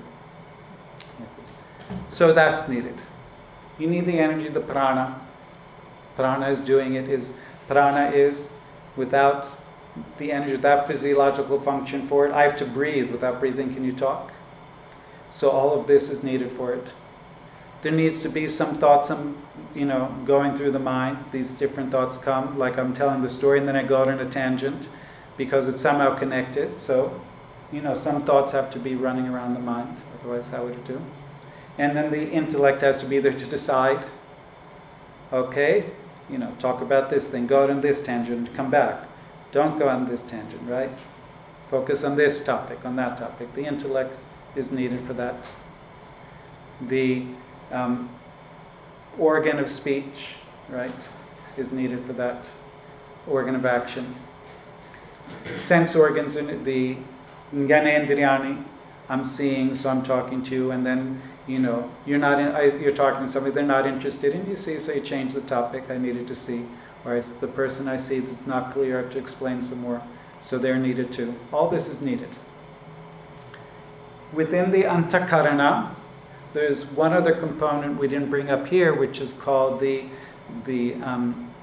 Speaker 1: So that's needed. You need the energy, the prana. Prana is doing it. Prana is without the energy, without physiological function for it. I have to breathe. Without breathing, can you talk? So all of this is needed for it. There needs to be some thoughts, going through the mind. These different thoughts come, like I'm telling the story and then I go out on a tangent because it's somehow connected. So, some thoughts have to be running around the mind. Otherwise, how would it do? And then the intellect has to be there to decide. Okay, talk about this thing. Go out on this tangent. Come back. Don't go on this tangent, right? Focus on this topic, on that topic. The intellect is needed for that. The organ of speech, right, is needed for that. Organ of action. Sense organs, the jnanendriyani, I'm seeing, so I'm talking to you, and then, you're talking to somebody, they're not interested in, you see, so you change the topic, I needed to see. Or the person I see is not clear, I have to explain some more. So they're needed too. All this is needed. Within the antakarana, there's one other component we didn't bring up here, which is called the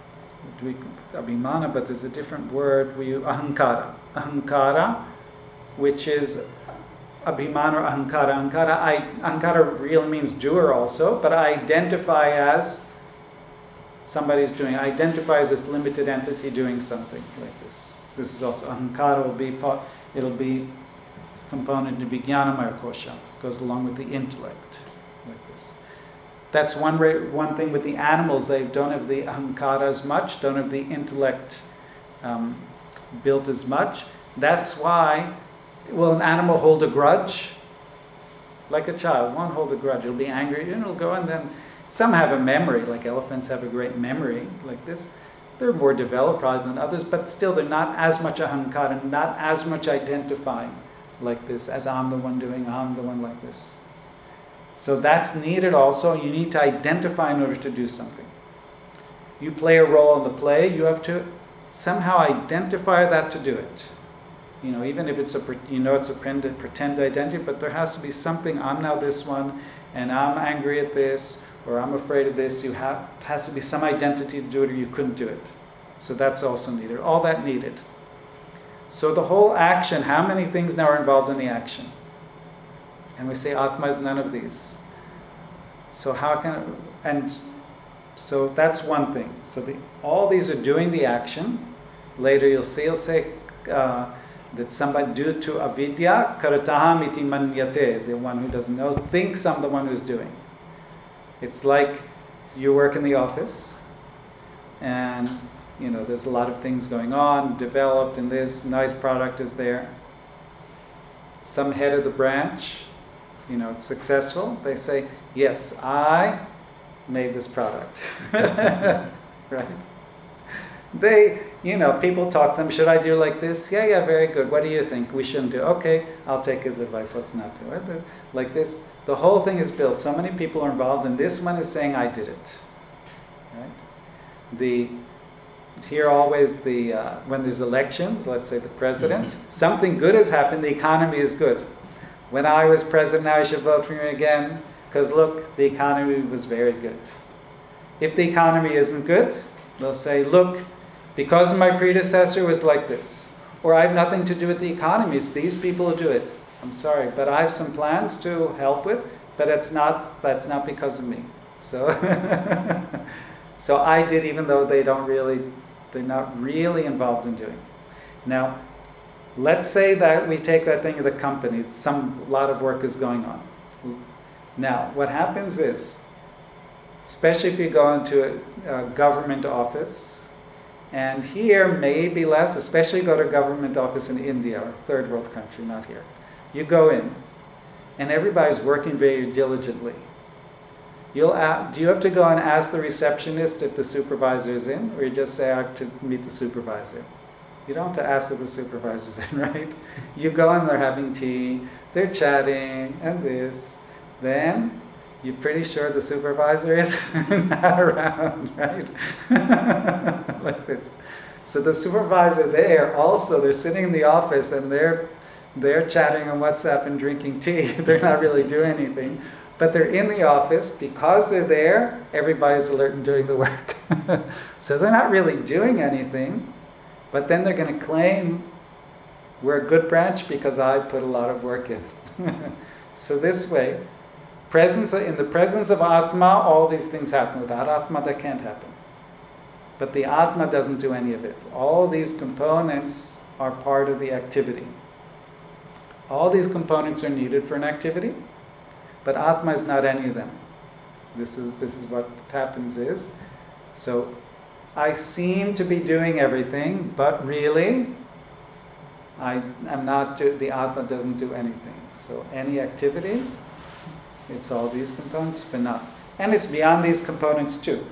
Speaker 1: abhimana, but there's a different word. We use ahankara. Ahankara which is abhiman or ahankara. Ahankara really means doer also, but I identify as somebody's doing. I identify as this limited entity doing something like this. This is also ahankara it'll be component of vijnanamaya kosha, goes along with the intellect, like this. That's one thing with the animals. They don't have the ahankara as much, don't have the intellect built as much. That's why, will an animal hold a grudge? Like a child won't hold a grudge. It'll be angry and it'll go, and then some have a memory, like elephants have a great memory, like this. They're more developed probably than others, but still they're not as much ahankara, not as much identifying like this, as I'm the one doing, I'm the one like this. So that's needed also. You need to identify in order to do something. You play a role in the play, you have to somehow identify that to do it. Even if it's it's a pretend identity, but there has to be something, I'm now this one, and I'm angry at this, or I'm afraid of this. It has to be some identity to do it, or you couldn't do it. So that's also needed. All that needed. So the whole action, how many things now are involved in the action? And we say Atma is none of these. So so that's one thing. So all these are doing the action. Later he'll say that somebody, due to avidya, karataham iti manyate, the one who doesn't know, thinks I'm the one who's doing. It's like you work in the office, and there's a lot of things going on, developed, and this nice product is there. Some head of the branch, it's successful. They say, yes, I made this product. Right? People talk to them, should I do like this? Yeah, very good. What do you think? We shouldn't do. Okay, I'll take his advice, let's not do it. Like this, the whole thing is built. So many people are involved, and this one is saying, I did it. Right? Here always when there's elections, let's say the president, something good has happened, the economy is good. When I was president, now I should vote for me again, because look, the economy was very good. If the economy isn't good, they'll say, look, because my predecessor was like this, or I have nothing to do with the economy, it's these people who do it. I'm sorry, but I have some plans to help with, but that's not because of me. So, so I did, even though they're not really involved in doing. Now, let's say that we take that thing of the company, a lot of work is going on. Now, what happens is, especially if you go into a government office, and here maybe less, especially go to a government office in India, or third world country, not here. You go in, and everybody's working very diligently. Do you have to go and ask the receptionist if the supervisor is in, or you just say, I have to meet the supervisor? You don't have to ask if the supervisor's in, right? You go and they're having tea, they're chatting, and this. Then, you're pretty sure the supervisor is not around, right? Like this. So the supervisor there, also, they're sitting in the office and they're chatting on WhatsApp and drinking tea. They're not really doing anything. But they're in the office. Because they're there, everybody's alert and doing the work. So they're not really doing anything. But then they're going to claim, we're a good branch because I put a lot of work in. So this way, in the presence of Atma, all these things happen. Without Atma, that can't happen. But the Atma doesn't do any of it. All these components are part of the activity. All these components are needed for an activity, but Atma is not any of them. This is what happens is, so I seem to be doing everything, but really, I am not. The Atma doesn't do anything. So any activity, it's all these components, but not. And it's beyond these components too.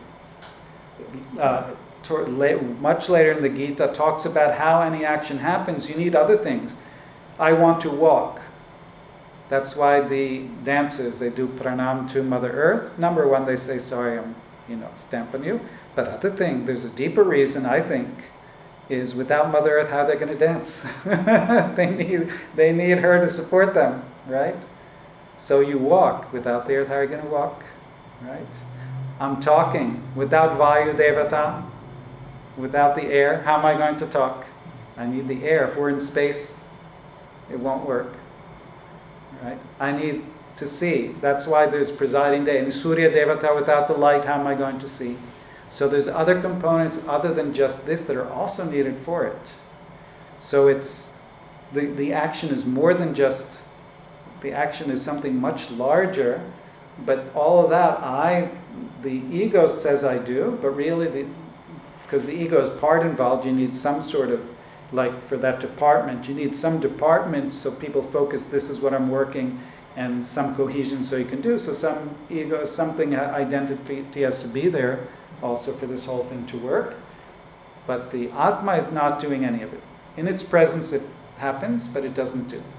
Speaker 1: Much later in the Gita talks about how any action happens. You need other things. I want to walk. That's why the dancers, they do pranam to Mother Earth. Number one, they say, sorry, I'm stamping you. But other thing, there's a deeper reason, I think, is without Mother Earth, how are they going to dance? They need her to support them, right? So you walk. Without the earth, how are you going to walk? Right? I'm talking. Without Vayu Devata, without the air, how am I going to talk? I need the air. If we're in space, It won't work. Right? I need to see. That's why there's presiding day. And Surya Devata, without the light, how am I going to see? So there's other components other than just this that are also needed for it. So it's the action is more than just, the action is something much larger, but all of that the ego says I do, but really because the ego is part involved, you need some sort of, like for that department, you need some department so people focus, this is what I'm working, and some cohesion so you can do. So some ego, something identity has to be there also for this whole thing to work. But the Atma is not doing any of it. In its presence it happens, but it doesn't do.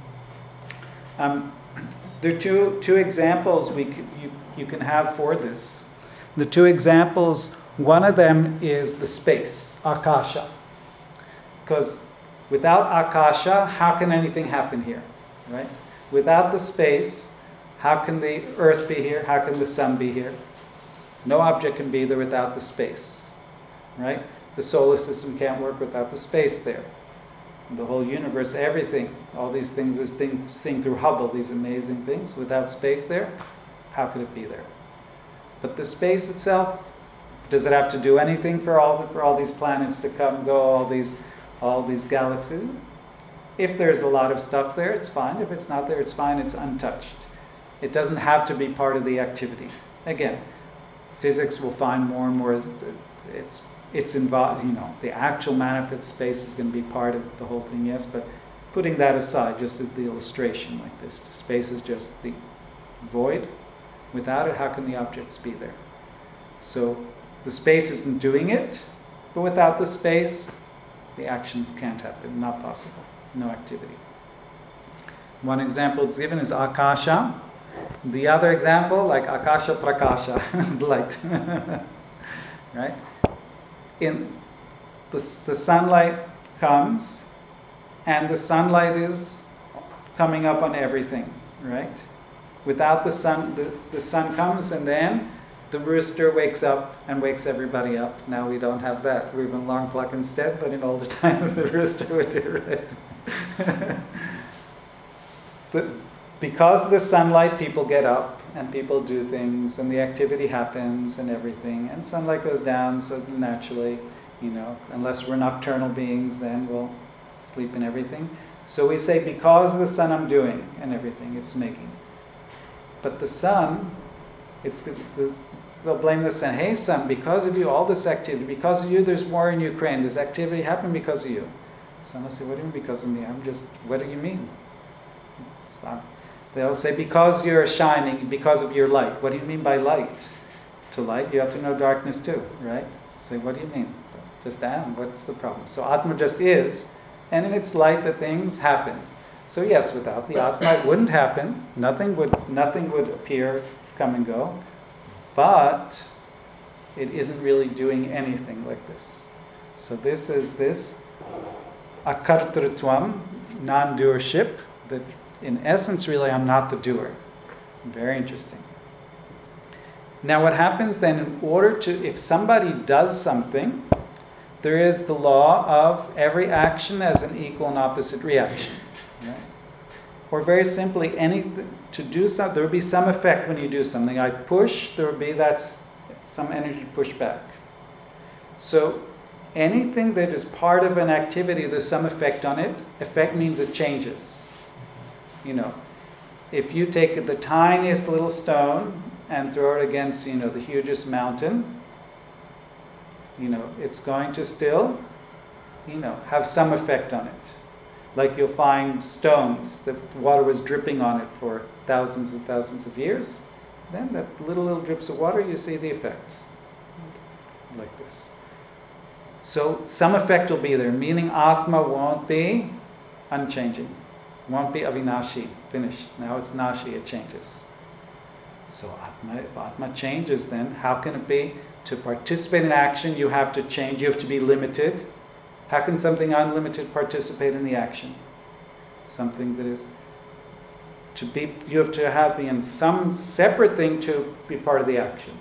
Speaker 1: There are two examples you can have for this. The two examples, one of them is the space, Akasha. Because without Akasha, how can anything happen here? Right? Without the space, how can the earth be here? How can the sun be here? No object can be there without the space. Right? The solar system can't work without the space there. The whole universe, everything, all these things, this thing seen through Hubble, these amazing things, without space there, how could it be there? But the space itself, does it have to do anything for all these planets to come and go, all these galaxies? If there's a lot of stuff there, it's fine. If it's not there, it's fine. It's untouched. It doesn't have to be part of the activity. Again, physics will find more and more it's involved, the actual manifest space is going to be part of the whole thing, yes, but putting that aside, just as the illustration like this, space is just the void. Without it, how can the objects be there? So the space isn't doing it, but without the space, the actions can't happen, not possible, no activity. One example it's given is Akasha. The other example, like Akasha Prakasha, light. Right? In the sunlight comes, and the sunlight is coming up on everything, right? Without the sun, the sun comes, and then the rooster wakes up and wakes everybody up. Now we don't have that. We're in long pluck instead, but in older times the rooster would do it. But because of the sunlight, people get up and people do things, and the activity happens and everything. And sunlight goes down, so naturally, unless we're nocturnal beings, then we'll sleep and everything. So we say, because of the sun I'm doing and everything, it's making. But the sun, they'll blame the sun. Hey sun, because of you, all this activity, because of you there's war in Ukraine, this activity happened because of you. The sun will say, what do you mean because of me? What do you mean? They'll say, because you're shining, because of your light. What do you mean by light? To light, you have to know darkness too, right? Say, what do you mean? Just what's the problem? So Atma just is, and in its light the things happen. So yes, without the Atma it wouldn't happen. Nothing would appear, come and go. But it isn't really doing anything like this. So this is this akartrutvam, non-doership, that in essence really I'm not the doer. Very interesting. Now what happens then, if somebody does something, there is the law of every action as an equal and opposite reaction. Right? Or very simply, to do something, there will be some effect when you do something. I push, there will be some energy push back. So anything that is part of an activity, there's some effect on it. Effect means it changes. If you take the tiniest little stone and throw it against, the hugest mountain, it's going to still, have some effect on it. Like you'll find stones that water was dripping on it for thousands and thousands of years. Then that little drips of water, you see the effect. Like this. So some effect will be there, meaning Atma won't be unchanging. Won't be avinashi, finished. Now it's nashi, it changes. So if Atma changes, then how can it be? To participate in action, you have to change, you have to be limited. How can something unlimited participate in the action? Something that is you have to be in some separate thing to be part of the action.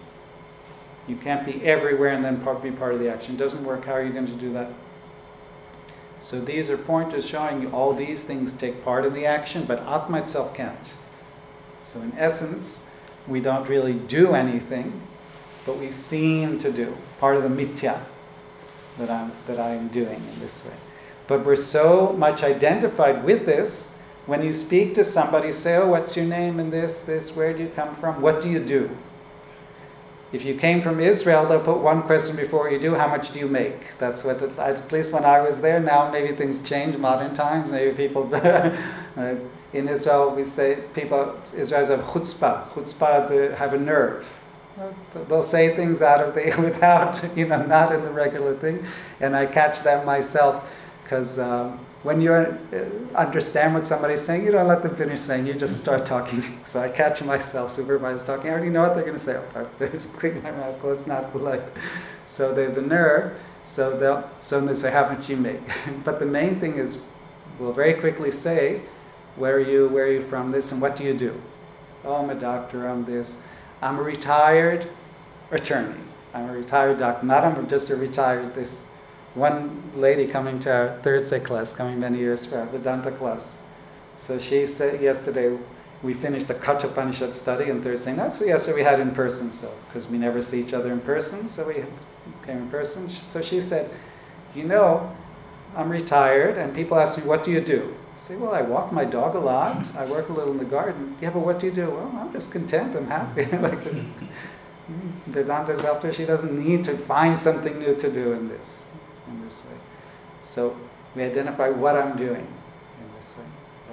Speaker 1: You can't be everywhere and then be part of the action. It doesn't work. How are you going to do that? So these are pointers showing you all these things take part in the action, but Atma itself can't. So in essence, we don't really do anything, but we seem to do. Part of the mithya that I am doing in this way. But we're so much identified with this, when you speak to somebody, say, oh, what's your name and this, where do you come from, what do you do? If you came from Israel, they'll put one question before you do, how much do you make? That's what, at least when I was there, now maybe things change, modern times, maybe people, in Israel we say, Israelis have chutzpah, they have a nerve. They'll say things out of the, without, not in the regular thing, and I catch that myself, because when you understand what somebody's saying, you don't let them finish saying, you just start talking. So I catch myself, supervisors talking, I already know what they're going to say. I quick my mouth closed, not polite. So they have the nerve, so they say, how much you make? But the main thing is, we'll very quickly say, where are you from, this, and what do you do? Oh, I'm a doctor, I'm this. I'm a retired attorney. I'm a retired doctor, not I'm just a retired this. One lady coming to our third set class, coming many years for our Vedanta class. So she said yesterday, we finished the Katha Upanishad study on Thursday night. So yesterday we had in person, so because we never see each other in person, so we came in person. So she said, I'm retired, and people ask me, what do you do? I say, well, I walk my dog a lot. I work a little in the garden. Yeah, but what do you do? Well, I'm just content. I'm happy. Like this. Vedanta's after she doesn't need to find something new to do in this way. So we identify what I'm doing in this way.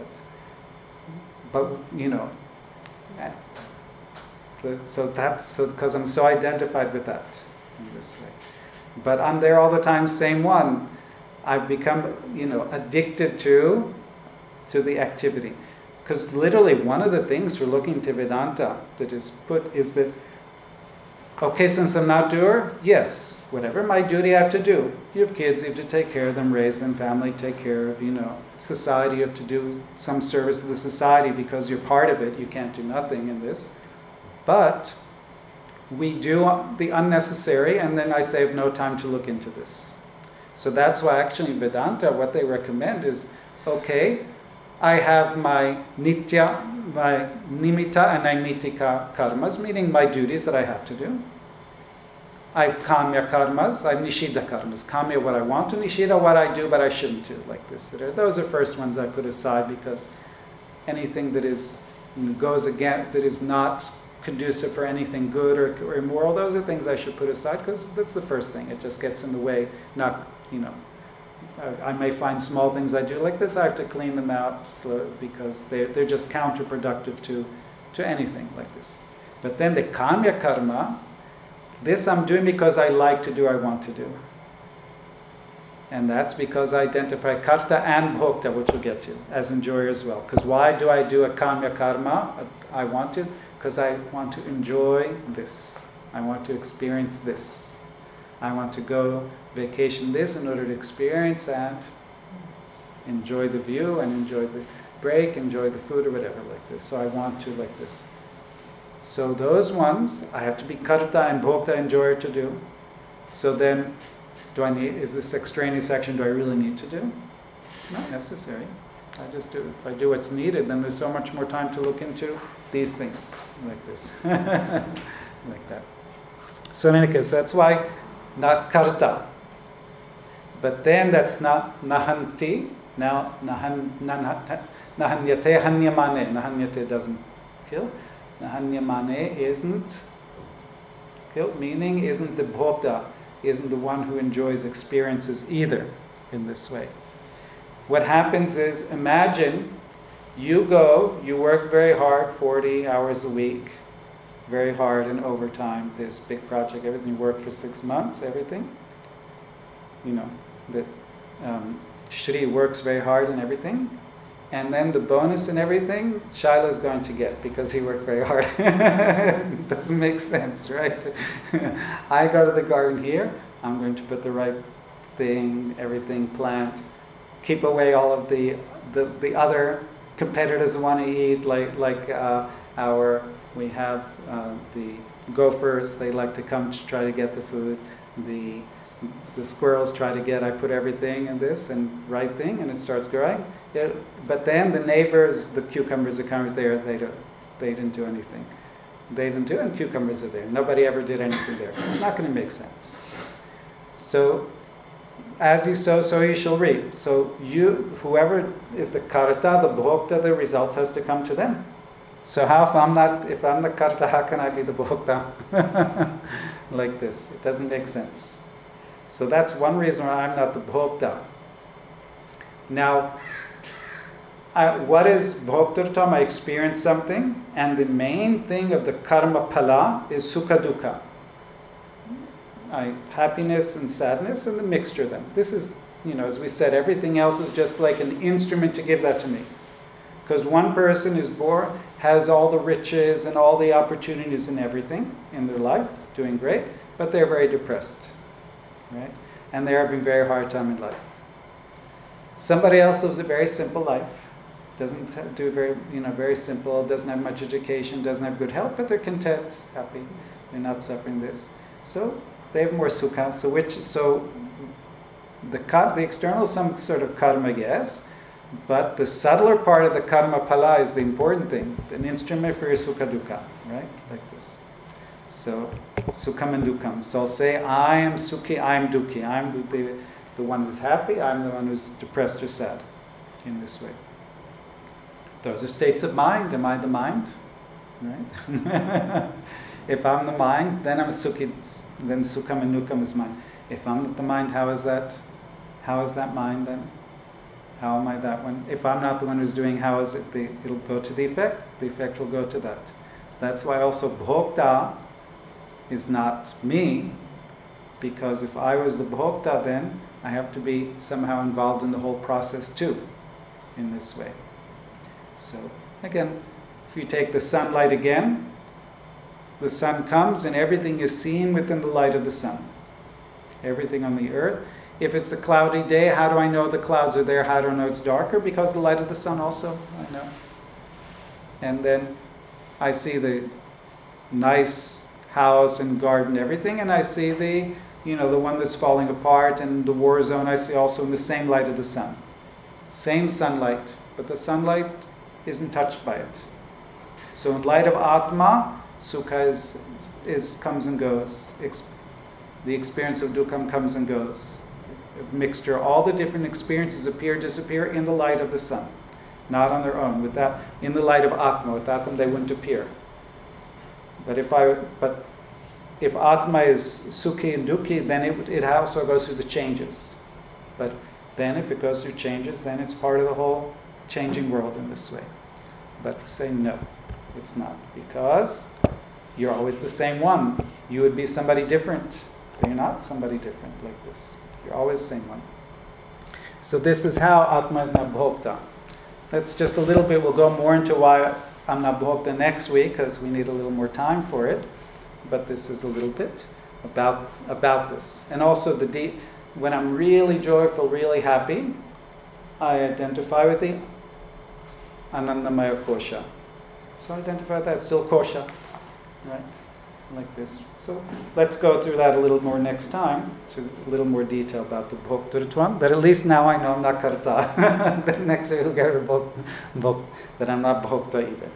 Speaker 1: But so because I'm so identified with that in this way. But I'm there all the time, same one. I've become, addicted to the activity. Because literally one of the things for looking to Vedanta that is put is that, okay, since I'm not doer, yes, whatever my duty I have to do. You have kids, you have to take care of them, raise them, family, take care of, society, you have to do some service to the society because you're part of it, you can't do nothing in this. But we do the unnecessary, and then I save no time to look into this. So that's why actually Vedanta, what they recommend is, okay, I have my nitya, my nimitta and naimitika karmas, meaning my duties that I have to do. I have kamya karmas, I have nishida karmas. Kamya, what I want to, nishida, what I do but I shouldn't do, like this. Those are first ones I put aside because anything that is goes against, that is not conducive for anything good or immoral, those are things I should put aside because that's the first thing. It just gets in the way, not, I may find small things I do like this, I have to clean them out slowly because they're just counterproductive to anything like this. But then the kamya karma, this I'm doing because I like to do, I want to do. And that's because I identify karta and bhokta, which we'll get to, as enjoyer as well. Because why do I do a kamya karma? I want to, because I want to enjoy this. I want to experience this. I want to go vacation this in order to experience and enjoy the view and enjoy the break, enjoy the food or whatever like this. So I want to like this. So those ones, I have to be karta and bhokta enjoyer to do. So then, is this extraneous action, do I really need to do? Not necessary. I just do it. If I do what's needed, then there's so much more time to look into these things, like this. Like that. So in any case, that's why not karta. But then that's not nahanti. Now, nahanyate hanyamane. Nahanyate doesn't kill. Nahanyamane isn't kill, meaning isn't the bhokta, isn't the one who enjoys experiences either in this way. What happens is, imagine you work very hard, 40 hours a week, very hard and overtime, this big project, everything, you work for 6 months, everything. That Shri works very hard and everything. And then the bonus and everything, Shaila is going to get because he worked very hard. It doesn't make sense, right? I go to the garden here, I'm going to put the right thing, everything, plant, keep away all of the other competitors who want to eat, we have the gophers, they like to come to try to get the food, the the squirrels try to get, I put everything in this and right thing, and it starts growing. Yeah, but then the neighbors, the cucumbers that come there, they didn't do anything. They didn't do it, and cucumbers are there. Nobody ever did anything there. It's not going to make sense. So, as you sow, so you shall reap. So whoever is the karta, the bhokta, the results has to come to them. So how, if I'm the karta, how can I be the bhokta? Like this. It doesn't make sense. So that's one reason why I'm not the bhokta. Now, what is bhoktartam? I experience something, and the main thing of the karma phala is sukha dukkha. Happiness and sadness, and the mixture of them. This is, as we said, everything else is just like an instrument to give that to me. Because one person is born, has all the riches and all the opportunities and everything in their life, doing great, but they're very depressed, right? And they're having a very hard time in life. Somebody else lives a very simple life, doesn't do very simple, doesn't have much education, doesn't have good health, but they're content, happy, they're not suffering this. So they have more sukha. So the external is some sort of karma, yes, but the subtler part of the karma phala is the important thing, an instrument for your sukha dukkha, right? Like this. So sukham and dukkham. So I'll say, I am sukhi, I am dukhi. I'm the one who's happy, I'm the one who's depressed or sad, in this way. Those are states of mind. Am I the mind? Right? If I'm the mind, then I'm sukhi, then sukham and dukkam is mine. If I'm not the mind, how is that? How is that mind then? How am I that one? If I'm not the one who's doing, how is it? It'll go to the effect. The effect will go to that. So that's why also bhokta is not me, because if I was the bhokta, then I have to be somehow involved in the whole process too, in this way. So again, if you take the sunlight again, the sun comes and everything is seen within the light of the sun. Everything on the earth. If it's a cloudy day, how do I know the clouds are there? How do I know it's darker? Because the light of the sun also, I know. And then I see the nice house and garden, everything, and I see the one that's falling apart and the war zone, I see also in the same light of the sun. Same sunlight, but the sunlight isn't touched by it. So in light of Atma, Sukha is comes and goes. The experience of Dukkham comes and goes. A mixture, all the different experiences appear, disappear in the light of the sun, not on their own. In the light of Atma, without them they wouldn't appear. But if Atma is Sukhi and Dukhi, then it also goes through the changes. But then if it goes through changes, then it's part of the whole changing world in this way. But we say no, it's not, because you're always the same one. You would be somebody different. You're not somebody different like this. You're always the same one. So this is how Atma is not bhokta. That's just a little bit. We'll go more into why I'm not bhokta next week, because we need a little more time for it. But this is a little bit about this. And also when I'm really joyful, really happy, I identify with the Anandamaya Kosha. So I identify with that, it's still Kosha, right? Like this. So let's go through that a little more next time, to a little more detail about the Bhoktartvam. But at least now I know I'm not Karta. Then next week we'll get the that I'm not Bhokta either.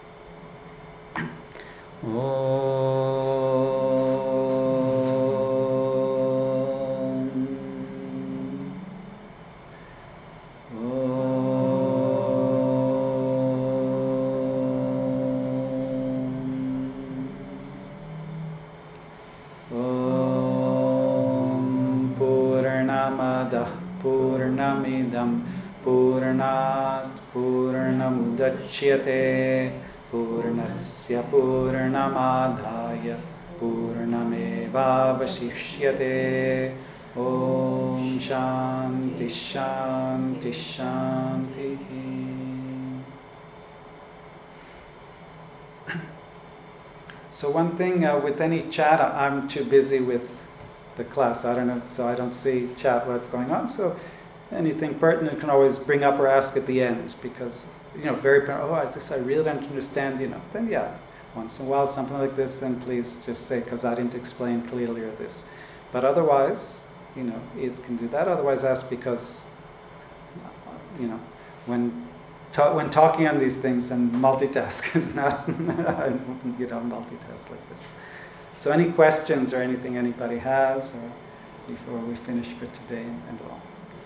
Speaker 1: Purnamidam Purnat Purnamudachyate Purnasya Purnamadhaya Purnamevavashishyate Om Shanti Shanti Shanti. So one thing with any chat, I'm too busy with the class. I don't know, so I don't see chat what's going on. So anything pertinent can always bring up or ask at the end, because I really don't understand. Then once in a while something like this, then please just say, because I didn't explain clearly or this. But otherwise, it can do that. Otherwise, ask because, when talking on these things, and multitask is not, you don't multitask like this. So any questions or anything anybody has, or before we finish for today and all?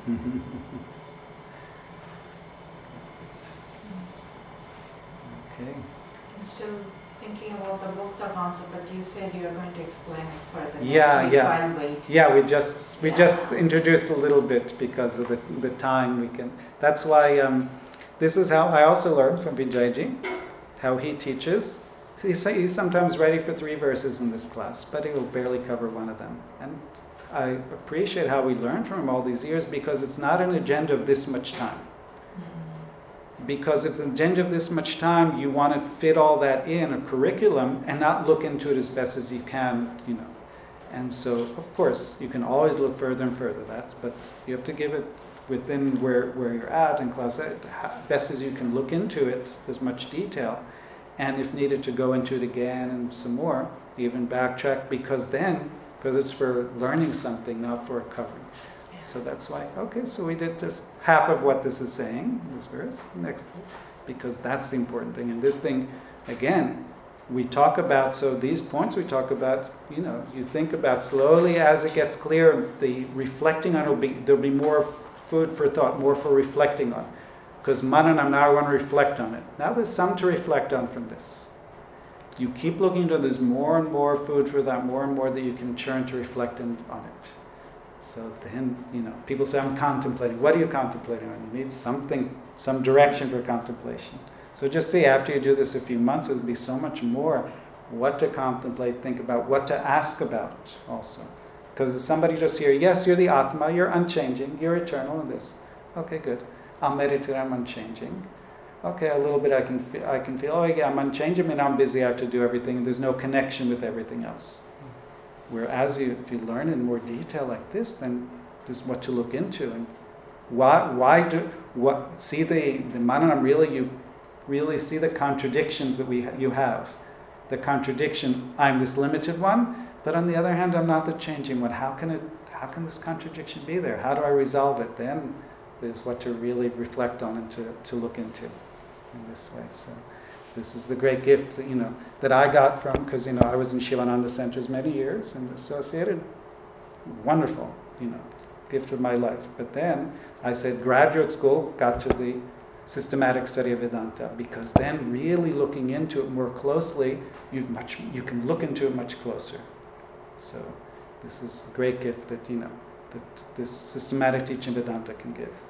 Speaker 1: Okay.
Speaker 3: I'm still thinking about the Bhukta concept, but you said you are going to explain it further
Speaker 1: Yeah,
Speaker 3: next week,
Speaker 1: yeah.
Speaker 3: so I'll wait.
Speaker 1: Yeah, we just introduced a little bit because of the time we can. That's why this is how I also learned from Vijayji, how he teaches. He's sometimes ready for 3 verses in this class, but he will barely cover one of them. And I appreciate how we learned from him all these years because it's not an agenda of this much time. Because if the agenda of this much time, you want to fit all that in a curriculum and not look into it as best as you can, And so, of course, you can always look further and further, but you have to give it within where you're at in class, best as you can look into it, as much detail, and if needed to go into it again and some more, even backtrack, because it's for learning something, not for covering. So that's why, so we did just half of what this is saying, this verse, next, because that's the important thing. And this thing, again, we talk about, so these points we talk about, you think about slowly as it gets clear, the reflecting on there'll be more food for thought, more for reflecting on. Because mananam, now I want to reflect on it. Now there's some to reflect on from this. You keep looking into it, there's more and more food for that, more and more that you can churn to reflect on it. So then, people say, I'm contemplating. What are you contemplating on? You need something, some direction for contemplation. So just see, after you do this a few months, it'll be so much more what to contemplate, think about, what to ask about also. Because if somebody just hear, yes, you're the Atma, you're unchanging, you're eternal in this. Okay, good. I'll meditate, I'm unchanging. Okay, a little bit I can feel, oh yeah, I'm unchanging, and I'm busy, I have to do everything. There's no connection with everything else. Whereas if you learn in more detail like this, then this is what to look into. And see the mananam, really, you really see the contradictions that you have. The contradiction, I'm this limited one, but on the other hand, I'm not the changing one. How can this contradiction be there? How do I resolve it? Then there's what to really reflect on and to look into in this way. So this is the great gift, that I got from, because, I was in Shivananda centers many years and associated. Wonderful, gift of my life. But then I said graduate school, got to the systematic study of Vedanta, because then really looking into it more closely, you can look into it much closer. So this is the great gift that, that this systematic teaching Vedanta can give.